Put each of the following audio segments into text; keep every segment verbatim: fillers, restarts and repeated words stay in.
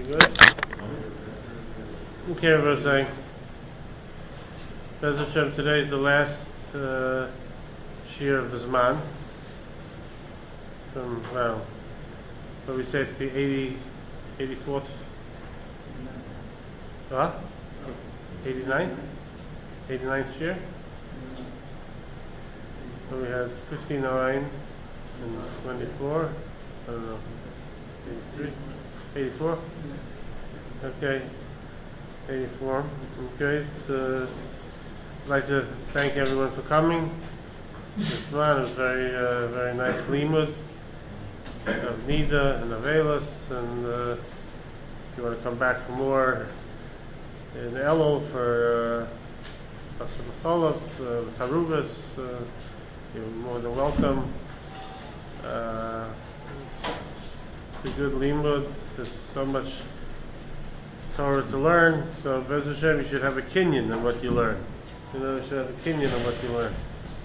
good? Okay, everyone's saying. Bez Hashem, today is the last uh, Shir of the Zman. From, well, what we say it's the eighty, eighty-fourth? Huh? eighty-ninth? eighty-ninth Shir? So we had fifty-nine and twenty-four. I don't know. eighty-three? eighty-four? Okay. eighty-four. Okay. So, I'd like to thank everyone for coming. This one was very, uh, very nice limud of Nida and Avelis, and uh, if you want to come back for more in Elul for Pasuk Cholov, uh, Taruvas, uh, you're more than welcome. Uh, it's, it's a good limud. There's so much Torah to learn. So, Bez Hashem, you should have a kinyan in what you learn. You know, you should have a kinyan in what you learn.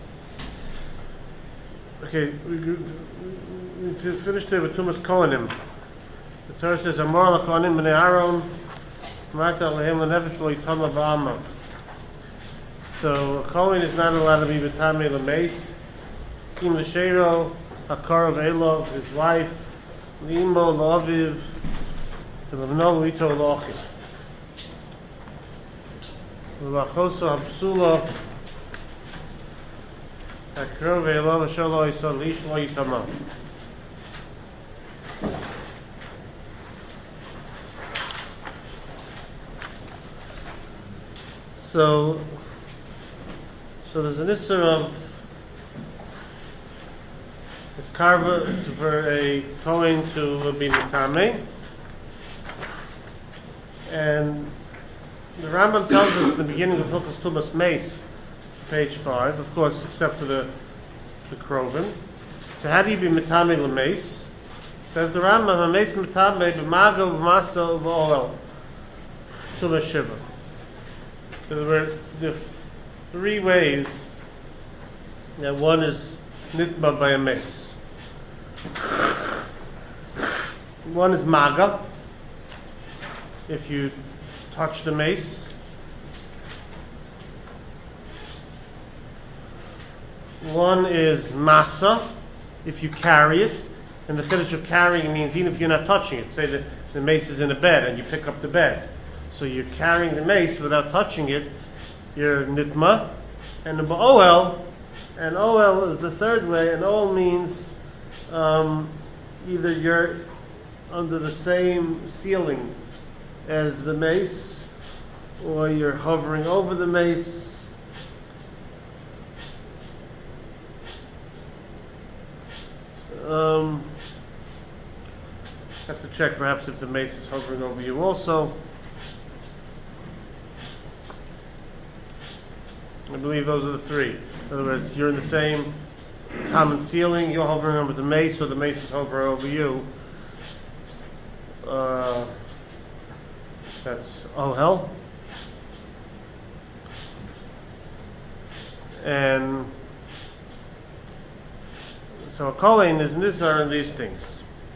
Okay, we, we, we need to finish there with Tumas Kohanim. The Torah says, Amar LaKohanim b'nei Aaron, Marta lehem l'nefesh lo yitama ba'amav. So, a Kohen is not allowed to be b'tamei l'meis. Kim l'sheiro, Akarav Elov, his wife, L'imo l'aviv, L'vno l'ito l'ochim. L'vachoso hapsula, Akarav Elov, Asher lo yisod l'ish lo yitama. So, so there's an issue of it's carver for a Kohen to be Mitame. And the Rambam tells us at the beginning of Hilchos Tumas Meis, page five, of course, except for the the Kroven. So how do you be Mitame L'Meis? Says the Rambam, Meis Mitame b'mago b'maso v'olel Tumas Shiva. So there were the three ways that one is nitma by a mace. One is maga, if you touch the mace. One is masa, if you carry it. And the finish of carrying means even if you're not touching it. Say that the mace is in a bed and you pick up the bed. So you're carrying the mace without touching it, you're nitma. And the ba'oel, and oel is the third way, and oel means um, either you're under the same ceiling as the mace, or you're hovering over the mace. Um, have to check perhaps if the mace is hovering over you also. I believe those are the three. In other words, you're in the same common ceiling, you're hovering over the mace, or the mace is hovering over you. Uh, that's ohel. And so a Kohen is this are these things.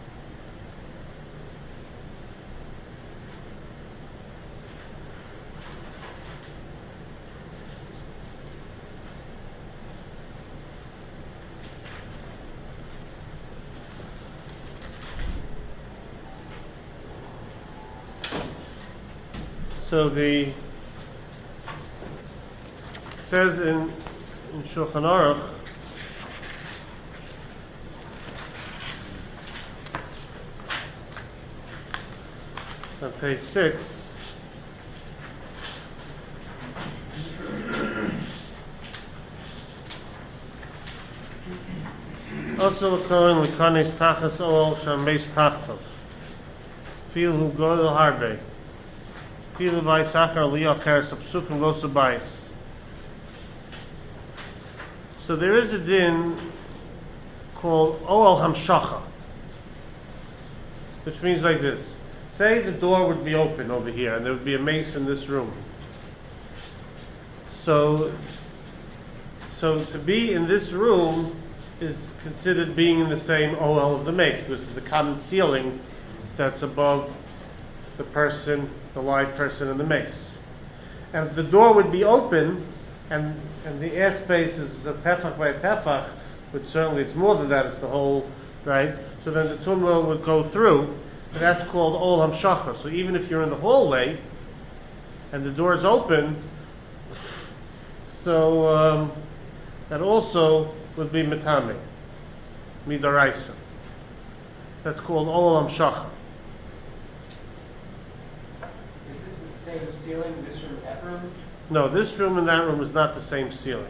So the says in, in Shulchan Aruch on page six. Also a Kohen l'kanes tachas oel shameis tachtov. Feel who go to harbe. Feel by sachar liyah keres apsufim lo subais. So there is a din called oel hamshacha, which means like this. Say the door would be open over here, and there would be a mace in this room. So, so to be in this room is considered being in the same O L of the mace, because there's a common ceiling that's above the person, the live person in the mace. And if the door would be open, and and the airspace is a tefach by a tefach, which certainly it's more than that, it's the whole, right? So then the tumah would go through, and that's called ol hamshacha. So even if you're in the hallway, and the door is open, so um, that also would be metame, midaraisa. That's called ol hamshacha. Is this the same ceiling, this room, that room? No, this room and that room is not the same ceiling.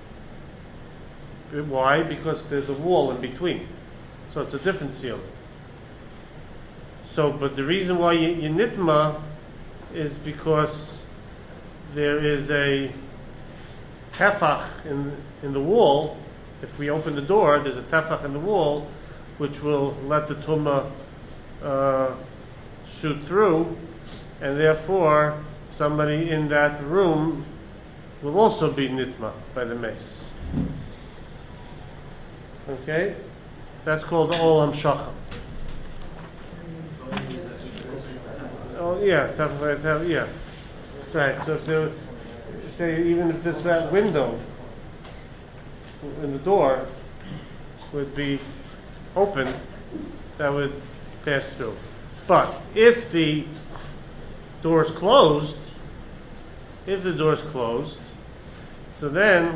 Why? Because there's a wall in between. So it's a different ceiling. So, but the reason why you, you nitma is because there is a tefach in in the wall. If we open the door, there's a tefach in the wall, which will let the tumah uh, shoot through, and therefore somebody in that room will also be nitma by the mace. Okay, that's called ol hamshacha. Oh yeah, tefach by tefach, yeah. Right. So if there, say, even if this that window in the door would be open, that would pass through. But if the door is closed, if the door is closed, so then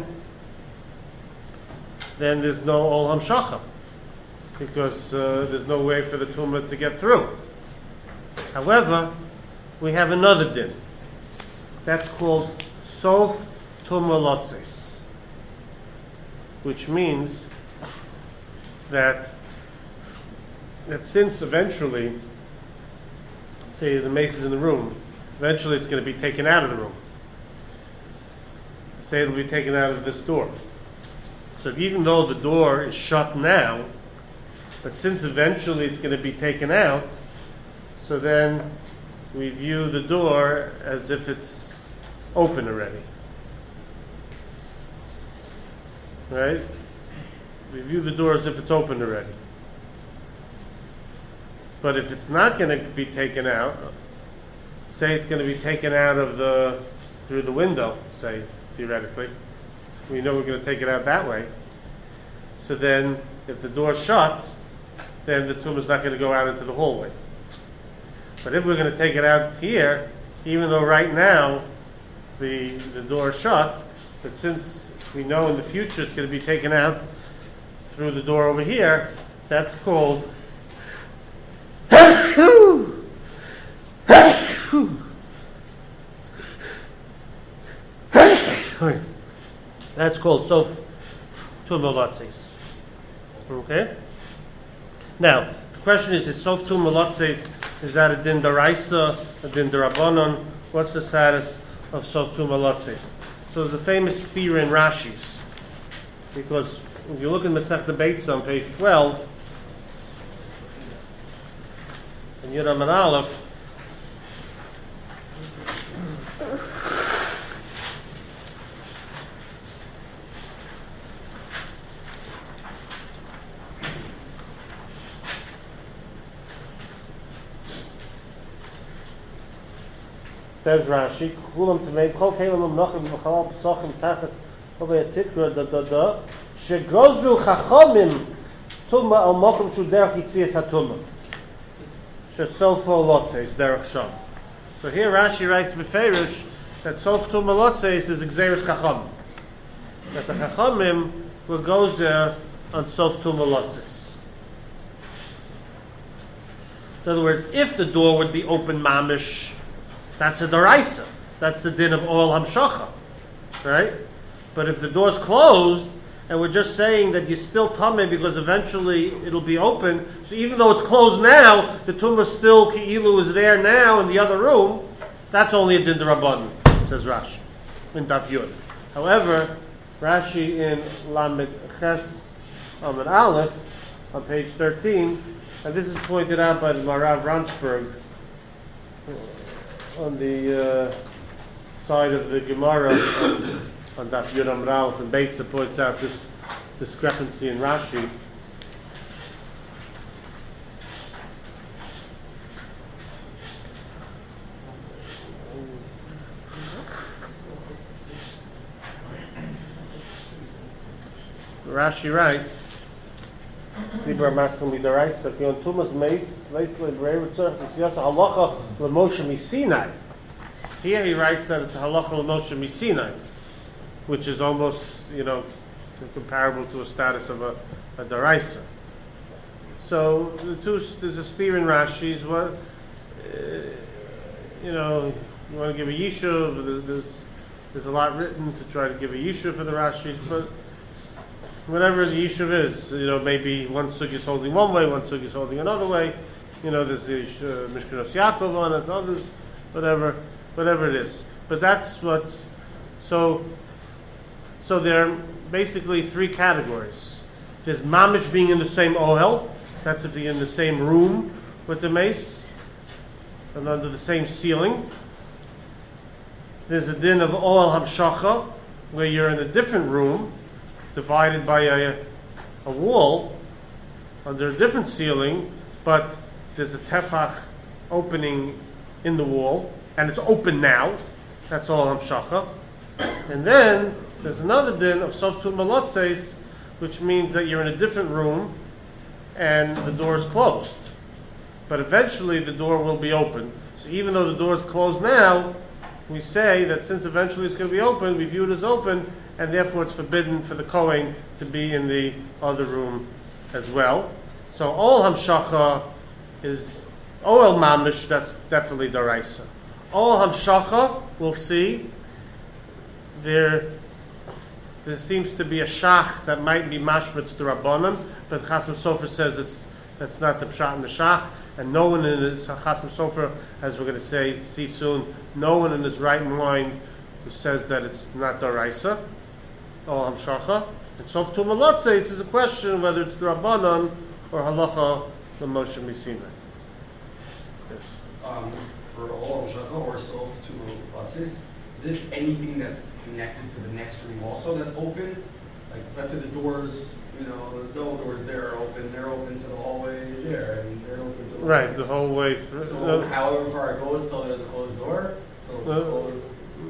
then there's no ol hamshacha, because uh, there's no way for the tumah to get through. However, we have another din. That's called sof tumah lotzes, which means that that since eventually, say the mace is in the room, eventually it's going to be taken out of the room. Say it'll be taken out of this door. So even though the door is shut now, but since eventually it's going to be taken out, so then we view the door as if it's open already. Right? We view the door as if it's open already. But if it's not going to be taken out, say it's going to be taken out of the through the window, say theoretically, we know we're going to take it out that way. So then, if the door's shut, then the tumah is not going to go out into the hallway. But if we're going to take it out here, even though right now the the door is shut, but since we know in the future it's going to be taken out through the door over here, that's called that's called sof tumah lotzes. Okay? Now, the question is, is sof tumah lotzes, is that a din daraisa, a din darabanan? What's the status of sof tumah lotzes? So there's a famous spear in Rashi's, because if you look in Masech Debates on page twelve, in Yudam and Aleph, says Rashi, "Kulam to make kol kelim nachim v'chalal pesachim tachas kovei tikra da da da shegozru chachamim tuma al makom shu derech yitzias hatuma shetzofo lotzes derech sham." So here Rashi writes beferish that sof tumah lotzes is exeris chachamim, that the chachamim will go there on sof tumah lotzes. In other words, if the door would be open mamish, that's a daraisa. That's the din of ol hamshacha, right? But if the door's closed and we're just saying that you're still tameh because eventually it'll be open, so even though it's closed now, the tumah still ki'ilu is there now in the other room. That's only a din d'rabbanan, says Rashi in Daf Yud. However, Rashi in Lamed Ches Amud Aleph on page thirteen, and this is pointed out by the Marav Ranchberg on the uh, side of the Gemara on, on Daf Yud Amud Aleph, and Beitza points out this discrepancy in Rashi. Rashi writes, Libra Maskal Midaraisa, Kion Tumas Meis, Leisle Breivitzer, it's Yasa Halacha L'Moshe Misinai. Here he writes that it's a Halacha L'Moshe Misinai, which is almost, you know, comparable to a status of a, a Daraisa. So the two, there's a steer in Rashi's. What, uh, you know, you want to give a yishuv. There's, there's there's a lot written to try to give a yishuv for the Rashi's, but whatever the yishuv is, you know, maybe one sugi is holding one way, one sugi is holding another way. You know, there's the uh, Mishkanos Yaakov on it, others, whatever, whatever it is. But that's what. So, so there are basically three categories. There's mamish being in the same ohel. That's if you're in the same room with the mace and under the same ceiling. There's a din of ohel hamshacha, where you're in a different room, divided by a, a wall, under a different ceiling, but there's a tefach opening in the wall, and it's open now. That's ohel hamshacha. And then there's another din of softu malotzeis, which means that you're in a different room, and the door is closed. But eventually the door will be open. So even though the door is closed now, we say that since eventually it's going to be open, we view it as open, and therefore it's forbidden for the Kohen to be in the other room as well. So all hamshacha is oel mamish, that's definitely daraisa. All hamshacha, we'll see, there There seems to be a shach that might be mashmitz to Rabbanan, but Chasam Sofer says it's that's not the pshat in the shach, and no one in his Chasam Sofer, as we're going to say, see soon, no one in his right mind who says that it's not daraisa, or hamshacha. And Sof Tu Malotzeis is a question whether it's the Rabbanan or halacha the Moshe Misinai. Yes. Um, for all hamshacha or Sof Tu Malotzeis, is it anything that's connected to the next room also that's open? Like, let's say the doors, you know, the double doors there are open, they're open to the hallway there, and they're open to the Right, hallway. the whole way through. So, uh, however far it goes till there's a closed door, till it's Uh, closed.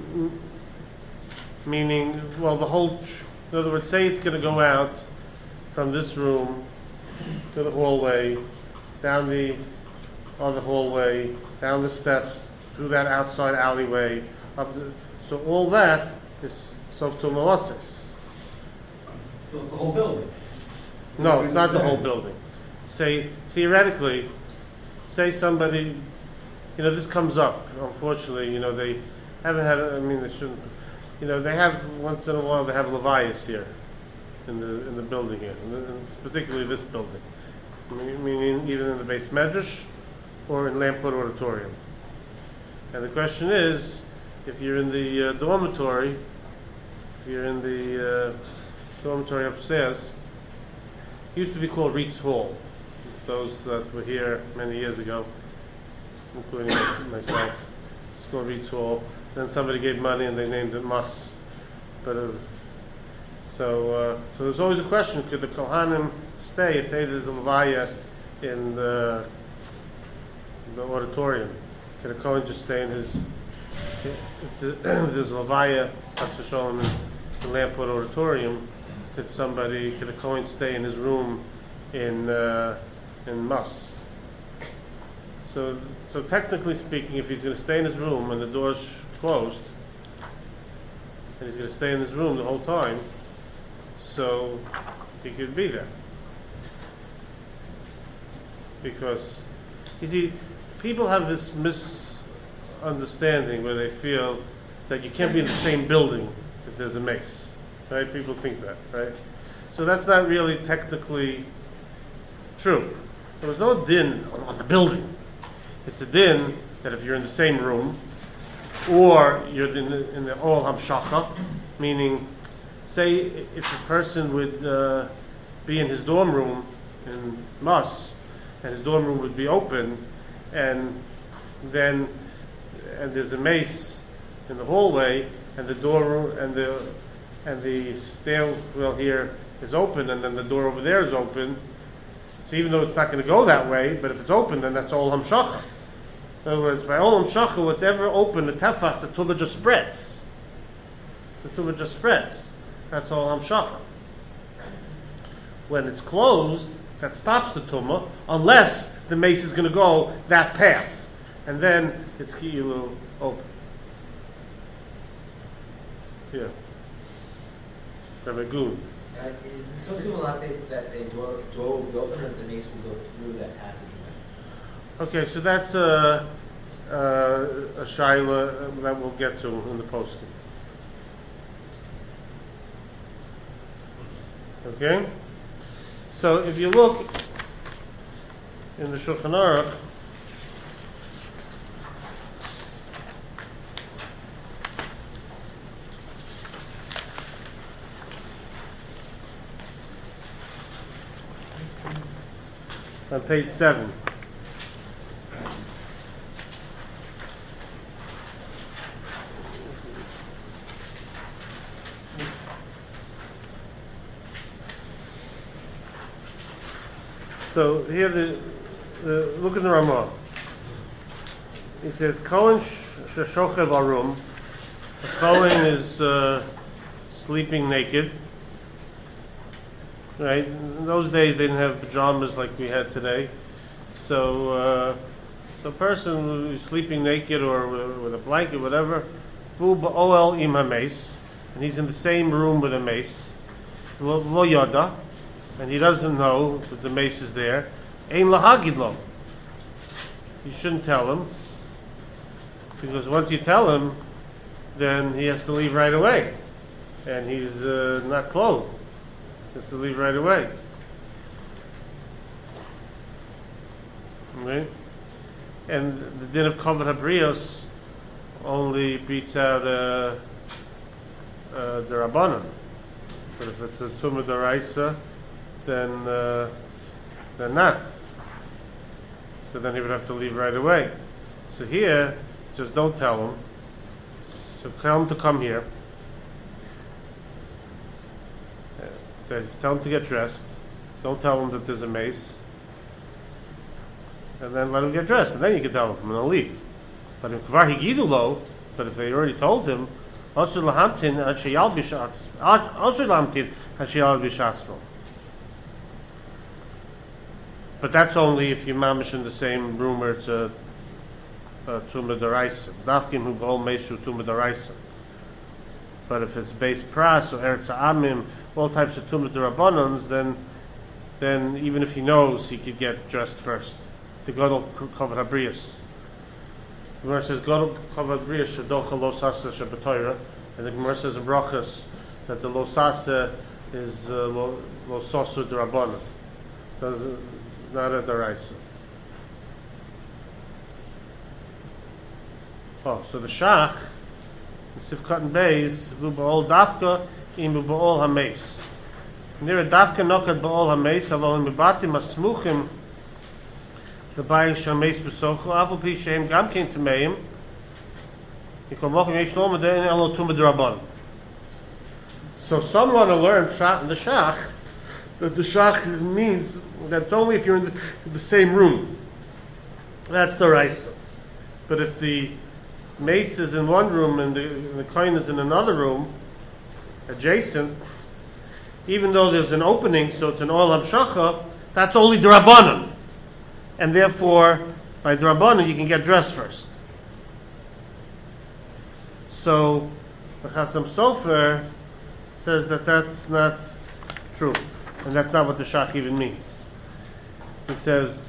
Meaning, well, the whole, tr- in other words, say it's going to go out from this room to the hallway, down the other hallway, down the steps, through that outside alleyway, up the, so all that is sof tu malotzeis. So it's the whole building. No, it's not the whole building. Say, theoretically, say somebody, you know, this comes up, unfortunately, you know, they haven't had, I mean, they shouldn't, you know, they have, once in a while, they have levias here, in the in the building here, and, and particularly this building. I mean, meaning either in the base medrash, or in Lamport Auditorium. And the question is, if you're in the uh, dormitory, if you're in the uh, dormitory upstairs, it used to be called Reed's Hall. If those that were here many years ago, including myself, it's called Reed's Hall. Then somebody gave money and they named it Mas. But uh, so, uh, so there's always a question: could the Kohanim stay if they there's a levaya in the, the auditorium? Could a Kohen just stay in his? If, the, if there's a levaya, Chas v'sholom, in the Lamport Auditorium, could somebody, could a Kohen stay in his room in uh, in Mas? So, so technically speaking, if he's going to stay in his room and the door's closed, and he's going to stay in his room the whole time, so he could be there. Because, you see, people have this misunderstanding where they feel that you can't be in the same building if there's a mace. Right? People think that, right? So that's not really technically true. There was no din on the building. It's a din that if you're in the same room, or you're in the, in the Ohel Hamshacha, meaning, say if a person would uh, be in his dorm room in Mas, and his dorm room would be open, and then and there's a mace in the hallway, and the door and the and the stairwell here is open, and then the door over there is open. So even though it's not going to go that way, but if it's open, then that's all hamshacha. In other words, by all hamshacha, whatever open, the tefach, the tuba just spreads. The tuba just spreads. That's all hamshacha. When it's closed, that stops the tumah, unless the mace is going to go that path, and then it's ki'ilu open. Yeah. Ramagun. Uh, is the some people not say that the door, door will be open or the mace will go through that passageway? Okay, so that's a, a, a shaila that we'll get to in the posting. Okay? So if you look in the Shulchan Aruch, on page seven. So here, the, the look at the Ramah. It says Kohen sheshochev arum. The Kohen is uh, sleeping naked. Right? In those days, they didn't have pajamas like we had today. So, uh, so a person who's sleeping naked or with, with a blanket, whatever, fu ba'oel im hameis, and he's in the same room with a mace. Lo lo yada. And he doesn't know that the mace is there. Ein lahagid lo. You shouldn't tell him, because once you tell him, then he has to leave right away, and he's uh, not clothed. He has to leave right away. Okay? And the din of kavod habrios only beats out uh, uh, the rabbanon. But if it's a tumah daraisa, then uh, then not. So then he would have to leave right away. So here, just don't tell him. So tell him to come here. Uh, tell him to get dressed. Don't tell him that there's a mace. And then let him get dressed. And then you can tell him, I'm going to leave. But if kvar higidu lo, but if they already told him, asur lahamtin ad sheyalbish asur lahamtin ad sheyalbish atzmo. But that's only if you mamish in the same room where it's a, a tumah daraisa. Dafkim hu b'ol meishu tumah daraisa. But if it's base pras or eretz amim, all types of tumah darabbanans, then then even if he knows, he could get dressed first. The gadol kavod habrios. The Gemara says gadol kavod habrios shadocha lo sasa shabatoira, and the Gemara says in brachas that the lo sasa is uh, lo lo sasu darabbanan. Doesn't not a daraisa. Oh, so the shach, the sifkat and beis, vu ba'ol dafka, im ba'ol hameis. Near a dafka nokat ba'ol hameis, alo im batim asmuchim, the baying shameis besochu, avu pi shehem gam kein tameim, yikom lochim yesh loma de'en alo tumah d'rabban. So some want to learn pshat in the shach, that the shach means that it's only if you're in the, in the same room. That's the raisa. But if the mace is in one room and the, and the coin is in another room, adjacent, even though there's an opening, so it's an oil hamshacha, that's only d'rabbanan. And therefore, by d'rabbanan, you can get dressed first. So, the Chasam Sofer says that that's not true. And that's not what the shach even means. He says,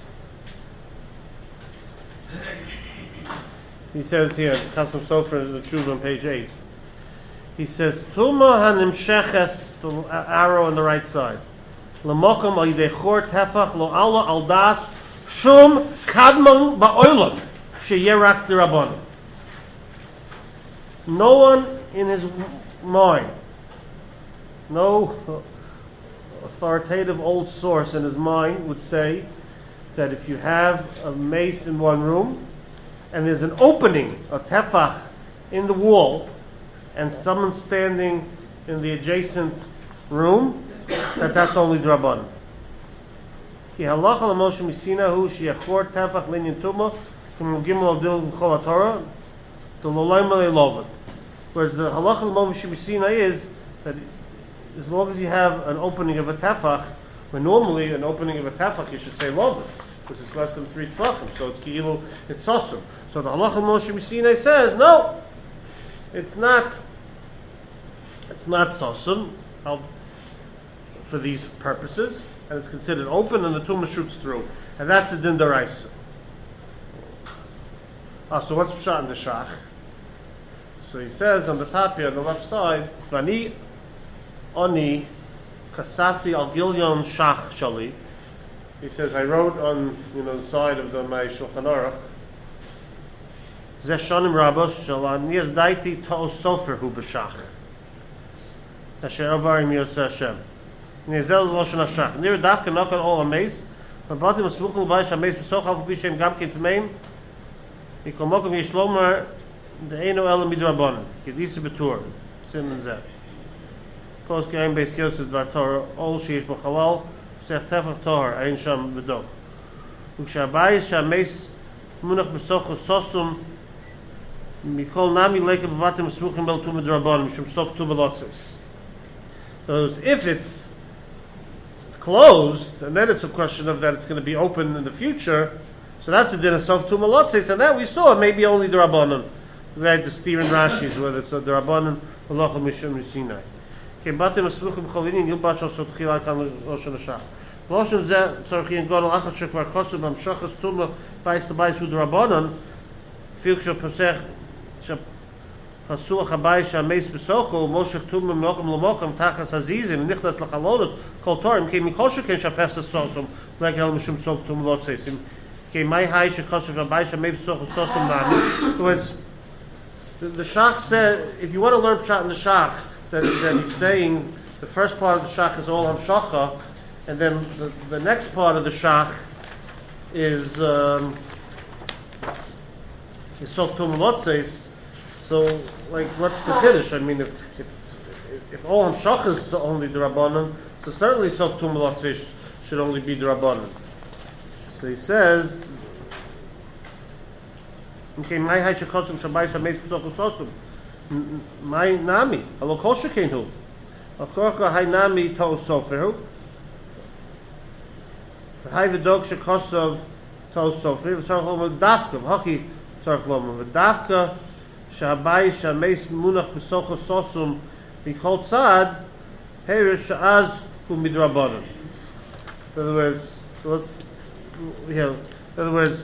he says here, Chasam Sofer, the Tshuva on page eight. He says, Tuma hanimsheches, the arrow on the right side. L'mokom al yidei chor tefach lo Allah al das shum kadmon ba'olam sheyerak d'rabbanan. No one in his mind, no authoritative old source in his mind would say that if you have a mace in one room and there's an opening, a tefach, in the wall, and someone standing in the adjacent room, that that's only drabban. Ki halacha l'Moshe Misina hu sheyachor tefach linyan tumah k'mul gimel al dil b'chol haTorah to l'olayim le'lovet. Whereas the halacha l'Moshe Misina is that as long as you have an opening of a tefach, When normally an opening of a tefach you should say lover, because it's less than three tefachim, so it's ki'ilu, it's sosum. So the halacha Moshe Missinai says, no, it's not, it's not sosum I'll, for these purposes, and it's considered open, and the tumah shoots through, and that's a din daraisa. Ah, so what's pshat in the shach? So he says on the top here, on the left side, Vani oni kasafti al gilyon shach shali. He says, I wrote on, you know, the side of the my Shulchan Aruch, Zeh shonim rabos shal aniyas daiti to'os sofer hu b'shach. Asher avar im yotze Hashem. Nezel loshen hashach. Nir dafka knock on all ameis. Mabatim asmuchel b'ayish ameis b'soch al b'shem gam k'tmeim. Ikol mokum yishlomar de'eno el midrabanan. Kedisa b'tur. Simen zeh. Kos ke'em beis Yosef dvar Torah. Ol sheish b'chalal. Sech tefach Torah. Ein sham v'doch. Ukshabayis shameis munach b'soch sosum. Mikol nami leike b'vatim asmuchim bel tu midrabanan. Mishum sof tu belotzis. So if it's closed, and then it's a question of that it's going to be open in the future, so that's a din of sof tu melotzis, and that we saw maybe only the Rabbanon. We had the steer and Rashi's, whether it's the Rabbanon or Lochel Mishum Sinai. Kebatim asmuchim cholinin yilbach also tchilak on Loshen Hashach. Loshen zeh tzorchi and godol achat shekvar kosu b'am shachas tuma b'ais to b'ais with the Rabbanon. Fil ksho posech Hasuach habayis shameis b'sochu moshech tumim lochim l'mochim tachas azizim nichlas lachalonot kol torim ke mikosher ken shapef sosum like el mishum sof tum lotzesim ke mai hay shekosher habayis shameis b'sochu sosum nami. In other words, the, the shach said, if you want to learn pshat in the shach, that, that he's saying the first part of the shach is all hamshacha, and then the, the next part of the shach is um, is sof tum lotzes. So, like, what's the kiddush? I mean, if if, if all hamshach is only the Rabbanon, so certainly sof tum lotzes should only be the Rabbanon. So he says, "Okay, my hay shekosum shabayis shameis b'sochu sosum, my nami alo kol shekenu, akorka hay nami to'os soferu, hay v'dog shekosov to'os soferu, v'tzarch lomar dafka, v'haki tzarch lomar v'dafka." Shabai shameis munach b'socho sosum mikol tzad perish sha'az hu midrabanan. In other words, let's, we have, in other words,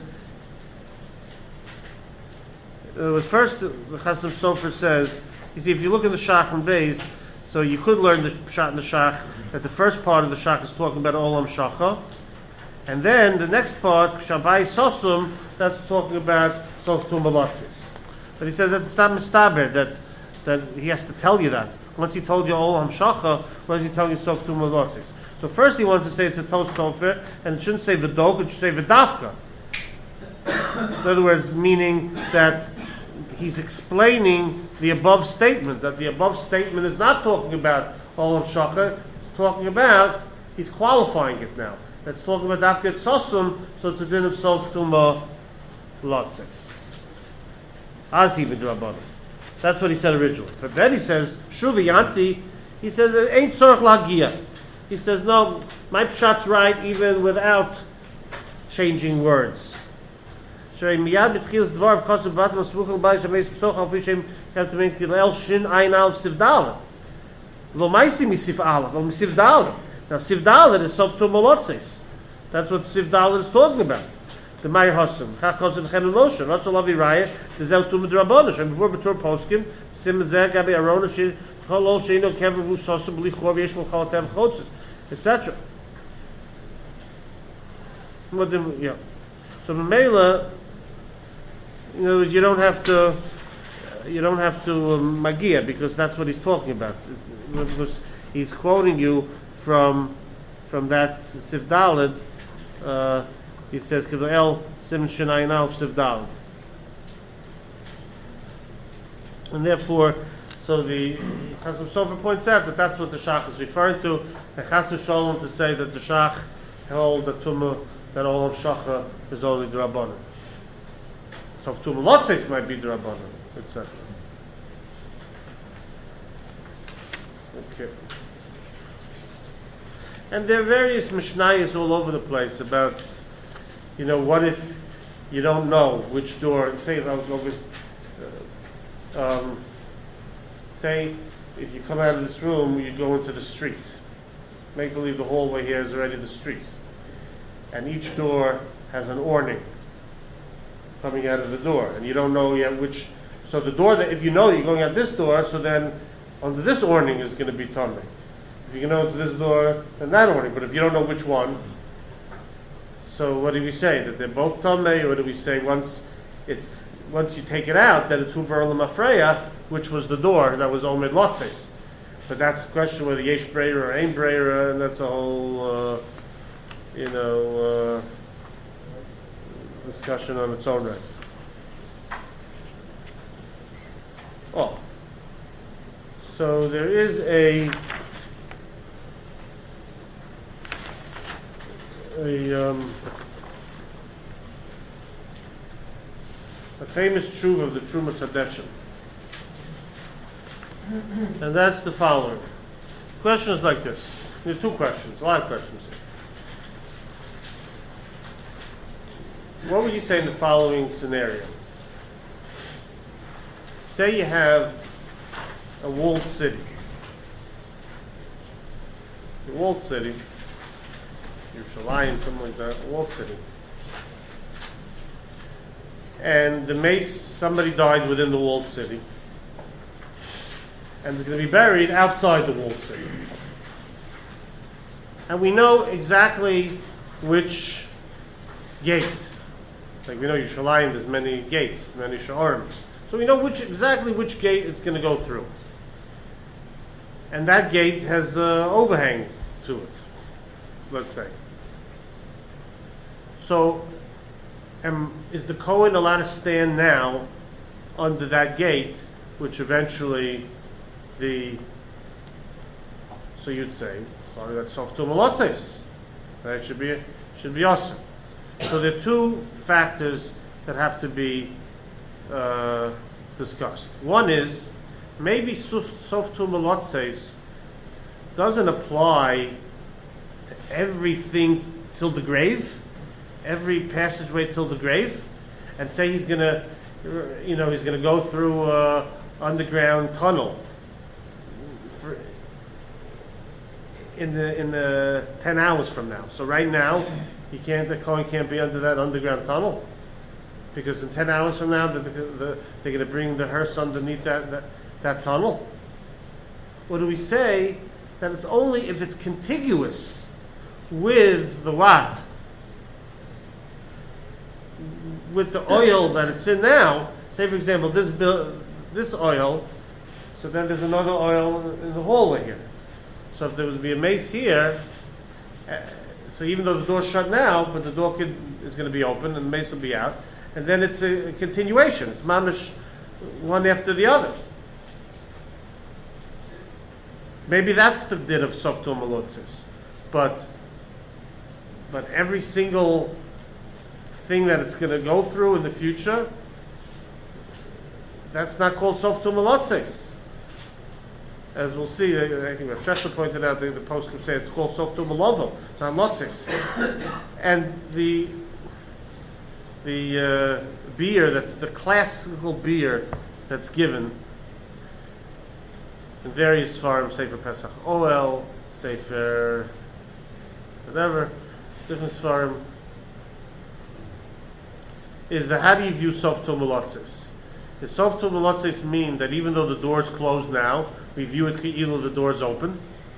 in other words, first the Chasam Sofer says, you see, if you look in the Shach and Beis, so you could learn the Pshat in the Shach that the first part of the Shach is talking about Olam Shacha, and then the next part, Shabai Sosum, that's talking about Sof Tu Malatzis. But he says that it's not mistaber, that that he has to tell you that. Once he told you all hamshacha, why does he tell you sof tu melotzis? So first he wants to say it's a tos sofer, and it shouldn't say v'dog, it should say v'dafka. In other words, meaning that he's explaining the above statement, that the above statement is not talking about all hamshacha, it's talking about, he's qualifying it now. It's talking about dafka sosum, so it's a din of sof tu melotzis. Asi v'drabanan. That's what he said originally. But then he says, Shuvi Yanti, he says, it ain't tzorach lagia. He says, no, my pshat's right even without changing words. Shrei miyad b'tchilas dvar v'kosav batam asmuchel b'ay shameis b'soch al pishem have to make el shin ayin alef siv dalet. Lo maisi misif alef, lo misif dalet. Now siv dalet is sof tu molotzes. That's what siv dalet is talking about. The Meir Hashem, Chachos Chen Moshe, Ratzalavi Raya, the Zeutum Drabonis, and before Betur Poskim, Sim Zeh Gabi Arona Shi, Holol Sheino Kevin Vu Sosum Bli Chor Yesh Mo Chalatev Chotzes, et cetera. Yeah. So Mela, you know, you don't have to, you don't have to um, magia, because that's what he's talking about. Because he's quoting you from from that Sif Daled. Uh, He says, "Kedel Sim Shinayin Alf Sivdal," and therefore, so the Chasam Sofer points out that that's what the Shach is referring to. And Chasam Shalom to say that the Shach held that Tumah, that all of Shacha is only the Rabbanon. So if Tumah Lotzes might be the Rabbanon, et cetera. Okay. And there are various mishnayos all over the place about, you know, what if you don't know which door, say, I'll go with, uh, um, say, if you come out of this room, you go into the street. Make believe the hallway here is already the street. And each door has an awning coming out of the door. And you don't know yet which, so the door that, if you know you're going out this door, so then under this awning is going to be tummy. If you go into this door, then that awning. But if you don't know which one, so what do we say? That they're both tummy, or do we say once it's, once you take it out, that it's Huvar Lamafreya, which was the door that was Omed Lotzes. But that's a question whether Yesh Breira or Ain Breira, and that's a whole, uh, you know, uh, discussion on its own right. Oh. So there is a, a, um, a famous tshuva of the Trumas Hadeshin. And that's the following. The question is like this. There are two questions, a lot of questions here. What would you say in the following scenario? Say you have a walled city. A walled city, Yerushalayim, something like that, a walled city. And the mace, somebody died within the walled city. And it's going to be buried outside the walled city. And we know exactly which gate. Like we know Yerushalayim, there's many gates, many sha'arim. So we know which exactly which gate it's going to go through. And that gate has an overhang to it, let's say. So um, is the Kohen allowed to stand now under that gate, which eventually the, so you'd say, probably that's soft to Malotzes. That should be should be awesome. So there are two factors that have to be uh, discussed. One is maybe soft to Malotzes doesn't apply to everything till the grave, every passageway till the grave, and say he's gonna, you know, he's gonna go through a underground tunnel for in the in the ten hours from now. So right now, he can't, the Kohen can't be under that underground tunnel, because in ten hours from now, the, the, the, they're going to bring the hearse underneath that, that that tunnel. Or do we say that it's only if it's contiguous with the what? With the oil that it's in now. Say, for example, this bil- this oil. So then there's another oil in the hallway here. So if there would be a mace here, uh, so even though the door's shut now, but the door could, is going to be open and the mace will be out, and then it's a, a continuation. It's mamish one after the other. Maybe that's the din of softo malotzis, but but every single thing that it's going to go through in the future, that's not called softo malotzis. As we'll see, I think Rav Shesha pointed out, the, the post could say it's called softo malovo, not motzis. And the the uh, beer, that's the classical beer that's given in various farms, Sefer Pesach Oel, Sefer whatever, different farm, is the how do you view softo malotzis? Does softo malotzis mean that even though the door's closed now, we view it either the door's open?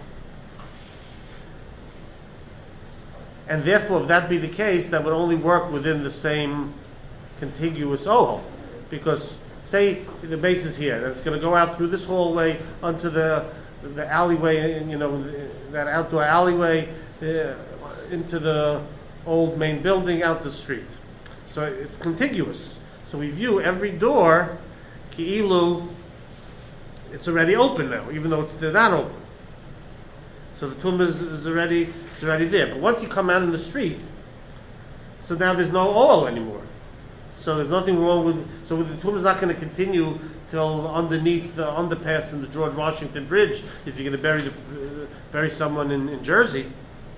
And therefore, if that be the case, that would only work within the same contiguous ohel. Because, say, the base is here, and it's going to go out through this hallway onto the the alleyway, you know, that outdoor alleyway, uh, into the old main building, out the street. So it's contiguous. So we view every door, ki'ilu, it's already open now, even though they're not open. So the tomb is, is already is already there. But once you come out in the street, so now there's no oil anymore. So there's nothing wrong with. So the tomb is not going to continue till underneath the underpass in the George Washington Bridge if you're going to bury the, uh, bury someone in, in Jersey.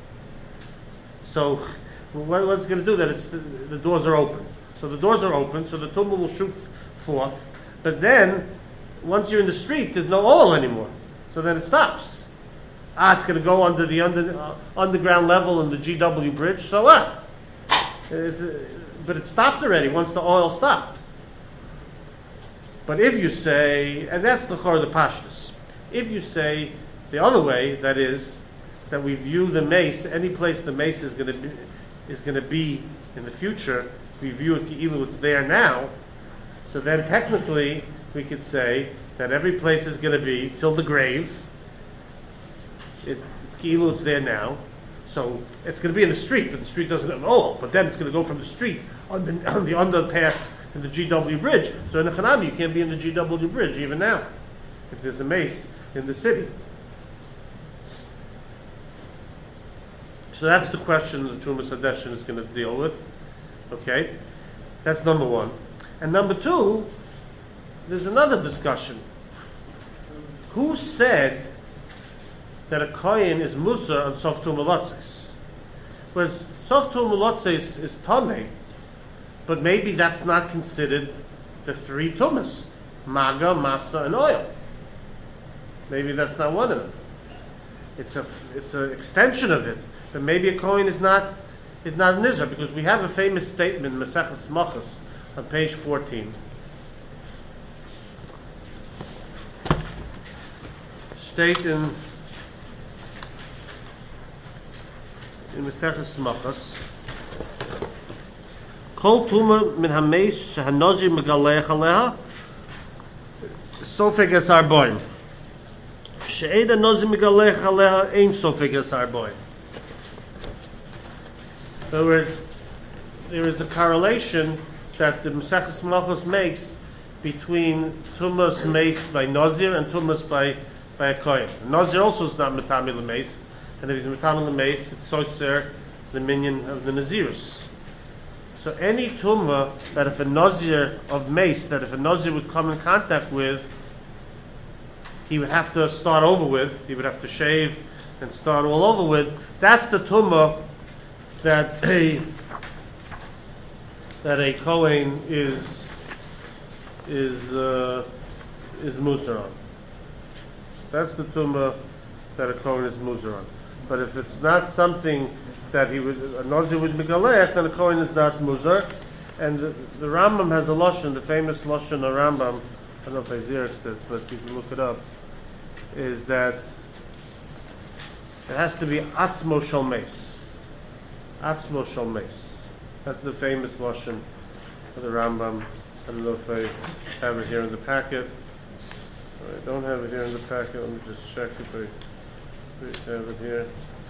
So what, what's going to do that? It's the, the doors are open. So the doors are open, so the tumah will shoot forth. But then, once you're in the street, there's no oil anymore. So then it stops. Ah, it's going to go under the under, uh, underground level in the G W bridge. So what? It's, uh, but it stopped already once the oil stopped. But if you say, and that's the chor of the pashtus, if you say the other way, that is, that we view the mace, any place the mace is going to be, is going to be in the future, we view it either it's there now. So then technically we could say that every place is going to be till the grave. It, it's ki'ilu, it's there now. So it's going to be in the street, but the street doesn't have oil. But then it's going to go from the street on the, on the underpass in the G W bridge. So in the Chanami, you can't be in the G W bridge even now, if there's a mace in the city. So that's the question that Trumas Hadeshin is going to deal with. Okay, that's number one. And number two, there's another discussion. Who said that a kohen is musar on sof tumulatzis? Whereas sof tumulatzis is tameh, but maybe that's not considered the three tumas: maga, masa, and oil. Maybe that's not one of them. It's a it's an extension of it, but maybe a kohen is not is not nizar, because we have a famous statement in Maseches Machas on page fourteen. State in in Maseches Machas, Kol tuma min hameis hanozir megalech aleha sofek es arboim. She'eda nozir megalech aleha ein sofek es arboim. In other words, there is a correlation that the Maseches Malchus makes between tumas mace by Nazir and tumas by by a kohen. Nazir also is not metami l'mace, and if he's metami l'mace, it's soitzer, the minion of the Nazirus. So any tumah that if a Nazir of mace, that if a Nazir would come in contact with, he would have to start over with, he would have to shave and start all over with, that's the tumah that a that a kohen is is uh, is musar on. That's the tumah that a kohen is musar on. But if it's not something that he would a nazir would megalech, then a kohen is not musar. And the, the Rambam has a lashon, the famous lashon of Rambam. I don't know if I xeroxed it, but you can look it up. Is that it has to be atzmo shel meis. Atzmo shel meis. That's the famous lashon of the Rambam. I don't know if I have it here in the packet. I don't have it here in the packet. Let me just check if I, if I have it here.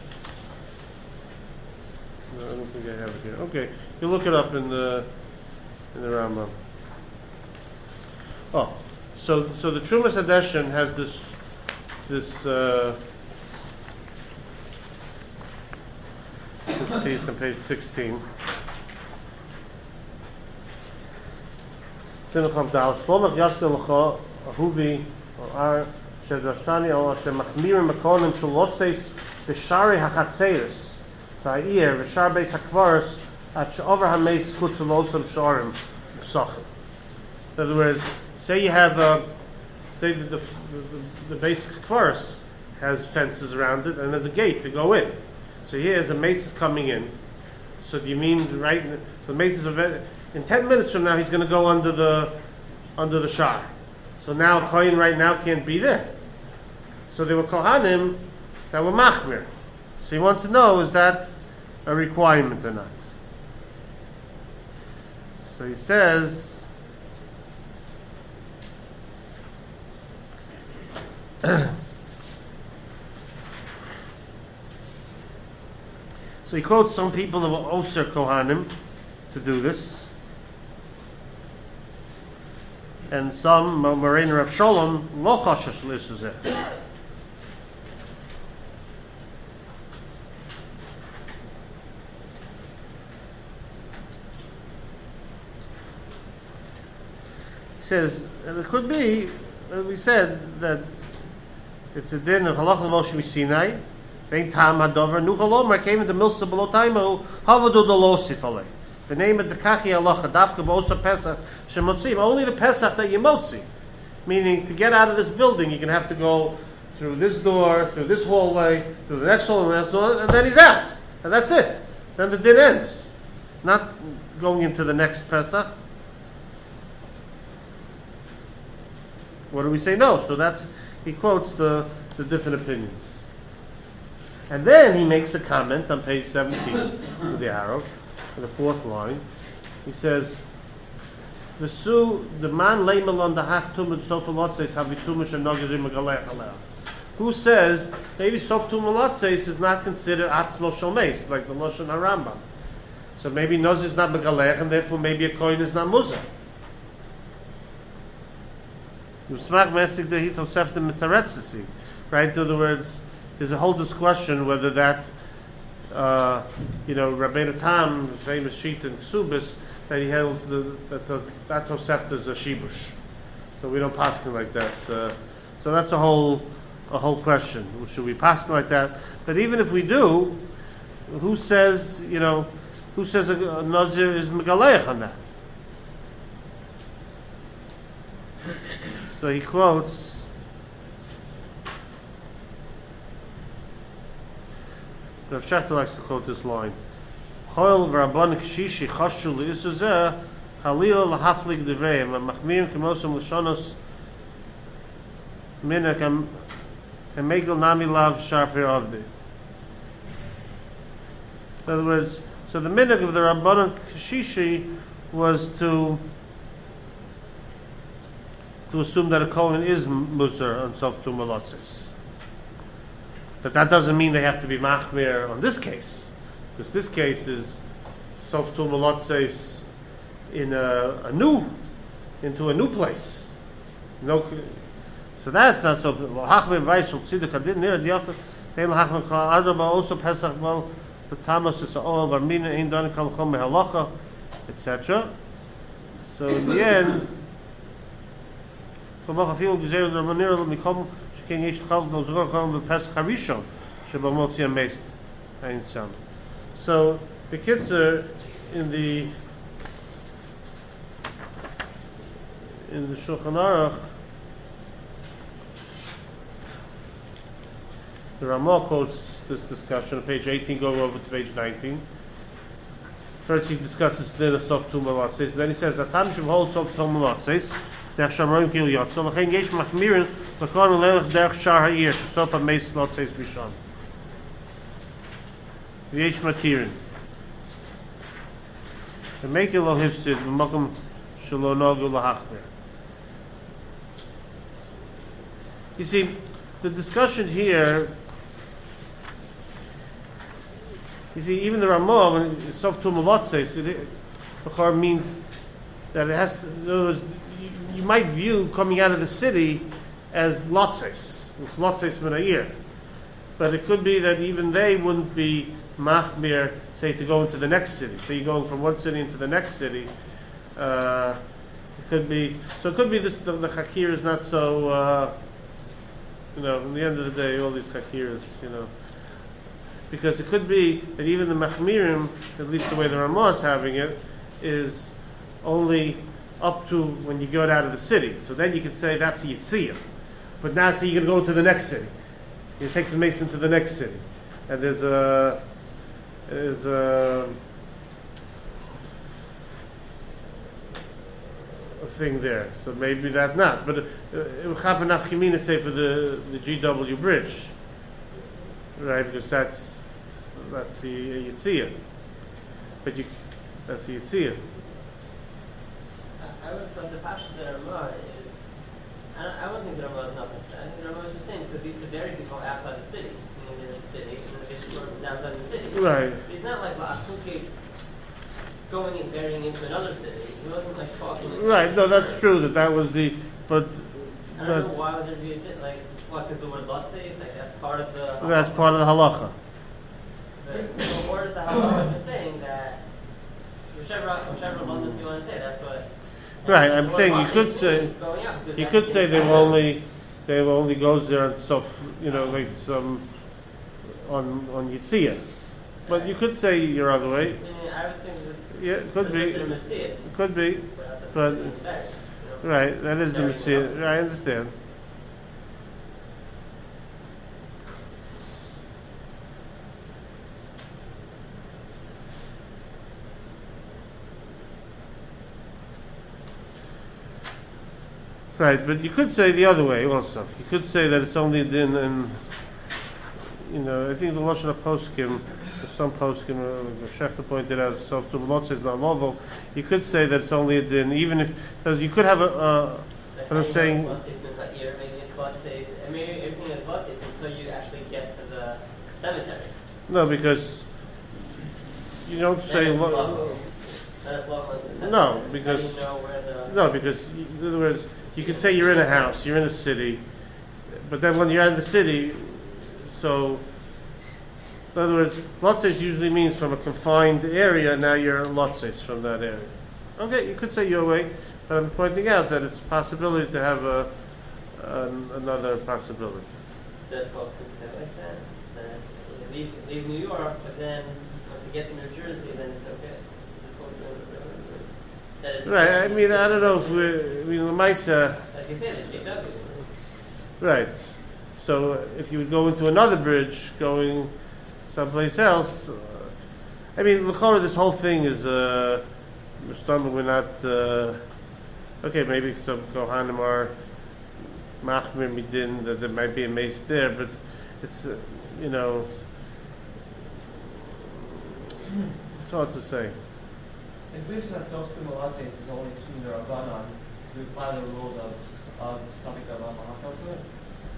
No, I don't think I have it here. Okay, you look it up in the in the Rambam. Oh, so so the Trumas Hadeshin has this this. Uh, This piece on page sixteen. Sinucham Dal Shlomach Yaskel L'cha Ahuvi Ar Shedrashtani Al Asher Machmir Mekonim Shalotzeis B'Shari HaChatzeris V'Ha'ir V'Shar Beis HaKvaris At She'over HaMeis Chutzulosam Shorim P'Sachim. In other words, say you have a, say that the, the, the, the base Kvaris has fences around it and there's a gate to go in. So here, as a mace is coming in, so do you mean right? So the mace is in ten minutes from now. He's going to go under the under the shah. So now kohen right now can't be there. So there were kohanim that were machmir. So he wants to know, is that a requirement or not? So he says. So he quotes some people that were Oser Kohanim to do this. And some, Moraine Rav Sholem, Lo Choshesh L'Isuzeh. He says, and it could be, as we said, that it's a din of Halach L'Moshe Sinai, Vein tam hadover nuchalomar came into milsa below taimu havadu the losifale. The name of the kachi halacha dafka b'osa pesach shemotzim. Only the pesach that you motzi. Meaning, to get out of this building, you're going to have to go through this door, through this hallway, through the next hallway, and, so on, and then he's out. And that's it. Then the din ends. Not going into the next Pesach. What do we say? No. So that's, he quotes the, the different opinions. And then he makes a comment on page seventeen with the arrow, in the fourth line. He says, V'su the man leimelon the hach tumud sofalotzeis havitumish and nogazim megalech aleh. Who says maybe sof tumulotzeis is not considered atzmo shalmeis like the lashon harambam? So maybe nozir is not megalech and therefore maybe a coin is not muzah. Usmach mesik the hitosef the mitaretzisi. Right? In other words, there's a whole discussion whether that, uh, you know, Rabbeinu Tam, the famous sheet in Ksubis, that he holds the, that the, that Tosefta is a shibush. So we don't pass it like that. Uh, so that's a whole a whole question. Should we pass it like that? But even if we do, who says, you know, who says a, a Nazir is Megaleich on that? So he quotes Rav Shechter likes to quote this line. Choil v'rabban kshishi chashu li'isuzeh halil lahaflik devreim amachmirim kemosam l'shonos mina kam kamegel nami lav sharpir avdi. In other words, so the minhag of the rabbanon kshishi was to to assume that a kohen is musar on sof tumalotzis. But that doesn't mean they have to be machmir on this case, because this case is sof tumalotzis in a, a new, into a new place. No, so that's not so. Hachmir vayshul tziduk hadin near diafet. Teil hachmir kol adraba also pesach mal b'tamas is all varmina ein dan kol chom mehalacha, et cetera. So in the end. So the kitzur in the in the Shulchan Aruch, the Ramah quotes this discussion on page eighteen. Go over to page nineteen. First, he discusses the sof tumalatzis. Then he says that Tam Shem holds sof tumalatzis. Der Shamroim Kil Yot. So Lachen Yesh Machmirin Lakon Lelech Derech Shar Ha'ir Shesof HaMeis Lotzeis Bishon. Yesh Matirin. The Mekel Lo Hifsid V'Mokum Shelo Nogu Lahachmir. You see, the discussion here. You see, even the Ramah, when it's Sof Tumulotzeis, it means that it has to. In other words, you, you might view coming out of the city as lotzes. It's lotzes minayir. But it could be that even they wouldn't be machmir, say, to go into the next city. So you're going from one city into the next city. Uh, it could be, so it could be this, the, the hakir is not so, uh, you know, in the end of the day, all these hakiras, you know. Because it could be that even the machmirim, at least the way the Ramah is having it, is only up to when you go out of the city. So then you could say that's a Yitziyah. But now, so you're going to go to the next city. You take the mason to the next city. And there's a, there's a, a thing there. So maybe that not. But it would happen afchimina say for the, the G W bridge. Right? Because that's, that's the Yitziyah. But you, that's the Yitziyah. I would from the passage that Ramah is, I, don't, I wouldn't think the Ramah is not the same. I think the Ramah is the same because he used to bury people outside the city. Meaning there's a city, and then the bishop is outside the city. Right. He's not like La'achuki going and burying into another city. He wasn't like talking. Like right, no, that's true that that was the, but. I don't know why would there be a di- like, what, because the word Lotze is like that's part of the. That's part of the halacha. But, so where is the halacha just saying that, whichever, whichever Lotze you want to say, that's what. Right, I'm saying you could say, you could say they will only, they will only goes there and stuff, you know, like some, on, on Yitzhak. But you could say your other way. Yeah, I would think that. Yeah, it could be. It's just in the It could be. but But, you know? right, that is the Very Mitzvah. well. I understand. Right, but you could say the other way also. You could say that it's only din and, you know, I think the Lashon of Poskim, some Poskim, uh, Schefter pointed out, so if the Lotz is not novel, you could say that it's only a din, even if, because you could have a, uh, what I'm saying, Maybe it's Lotzes, maybe everything is Lotzes until you actually get to the cemetery. no, because you don't say, Then it's lo- lawful. Then it's lawful in the cemetery. No, because- How do you know where the... no, because, in other words, you could say you're in a house, you're in a city, but then when you're in the city, so, in other words, Lotzes usually means from a confined area, now you're Lotzes from that area. Okay, you could say your way, but I'm pointing out that it's a possibility to have a, an, another possibility. The post say like that. That you leave, leave New York, but then once you get to New Jersey, then it's okay. The post that is Right, I mean, I don't know if we, I mean, Lamaisa, like you said, it's J W. right. So if you would go into another bridge, going someplace else, uh, I mean, l'chora, this whole thing is, uh, Mishtamah, we're not, uh, okay, maybe some Kohanim are machmir midin, that there might be a mace there, but it's, uh, you know, it's hard to say. If we assume that Sof Tu Malates is only to the Rabbanon, to apply the rules of of Safik Rabban Mahakal to it,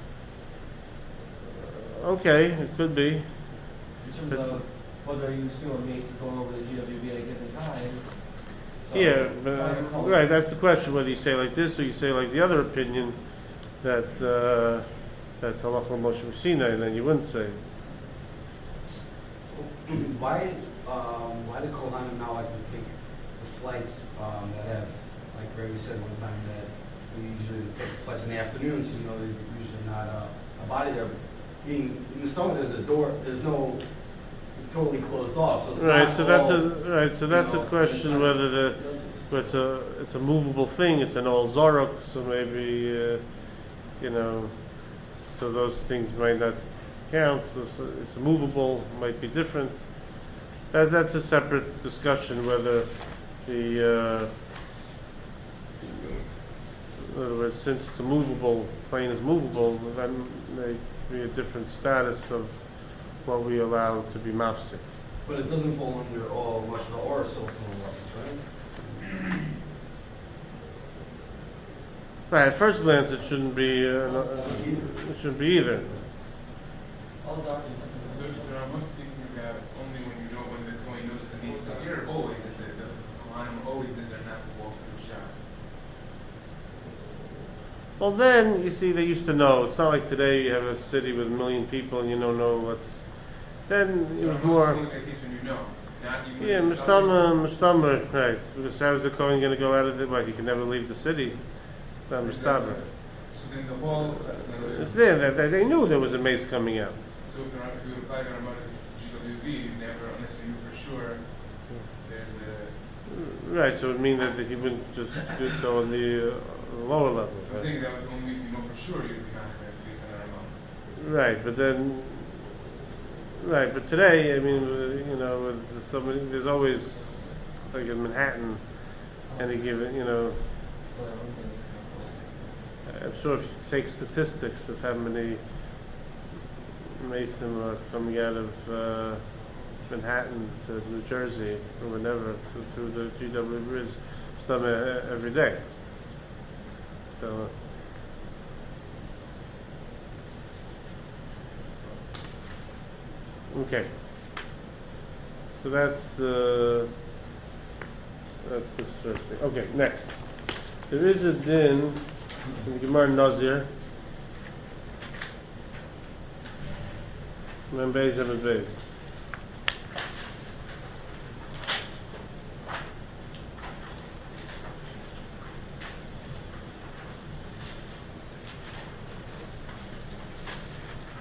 Okay, it could be. in terms of whether you assume a mace is going over the G W B at a given time. So Yeah, but, it's not uh, gonna call right, it- that's the question, whether you say like this or you say like the other opinion, that uh, that's halacha Moshe Messina, and then you wouldn't say. Why, um, why do Kohanim now like to take the flights, um, that have, like Ray said one time, that we usually take the flights in the afternoon, so you know there's usually not a, a body there. Being, in the stomach, there's a door, there's no, it's totally closed off, so it's Right, not so that's a, all, right, so you that's a know, question it's not- whether the, it's a, it's a movable thing, it's an old Zorok, so maybe, uh, you know, so those things might not count, so so it's movable, might be different. That, that's a separate discussion, whether the, uh, in other words, since it's a movable, plane is movable, that may be a different status of what we allow to be mafsik. But it doesn't fall under all Russian or Sultan right? Right, at first glance it shouldn't be, uh, no- uh, it shouldn't be either. All the doctors. So if you're almost speaking about only when you know when the Kohen knows the needs to hear, always the the Kohanim always is there not to walk through the shop. Well then, you see, they used to know. It's not like today you have a city with a million people and you don't know what's... Then it So was most more... only the case when you know, not even Yeah, when it's something- Mustama, Mustama, right. Because how is the Kohen going to go out of the... What, he can never leave the city. It's not Mustama. So then the whole, uh, It's there. They, they knew there was a mace coming out. so if, there- if you apply the Ramah G W B, you never, unless you know for sure, there's a, Right, so it would mean that he wouldn't just, just go on the uh, lower level. I Right? think that would only if you know for sure you'd be not going to face an Ramah. Right, but then, right, but today, I mean, uh, you know, with somebody, there's always, like in Manhattan, any given, you know, I'm sure if you take statistics of how many Mason are coming out of uh, Manhattan to New Jersey or whenever through, through the G W bridge, it's done uh, every day. So. Okay. So that's the that's the first thing. Okay, next. There is a din in Gemara Nazir. Mem Beis Amud Beis.